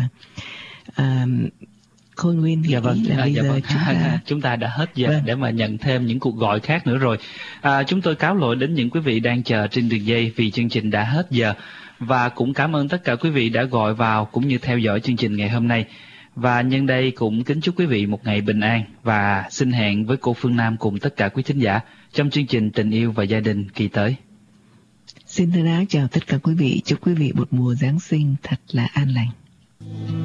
Khôi Nguyên thì vâng, là bây giờ chúng ta đã hết giờ để mà nhận thêm những cuộc gọi khác nữa rồi. Chúng tôi cáo lỗi đến những quý vị đang chờ trên đường dây vì chương trình đã hết giờ, và cũng cảm ơn tất cả quý vị đã gọi vào cũng như theo dõi chương trình ngày hôm nay. Và nhân đây cũng kính chúc quý vị một ngày bình an và xin hẹn với cô Phương Nam cùng tất cả quý thính giả trong chương trình Tình Yêu và Gia Đình kỳ tới. Xin thân ái chào tất cả quý vị, chúc quý vị một mùa Giáng sinh thật là an lành.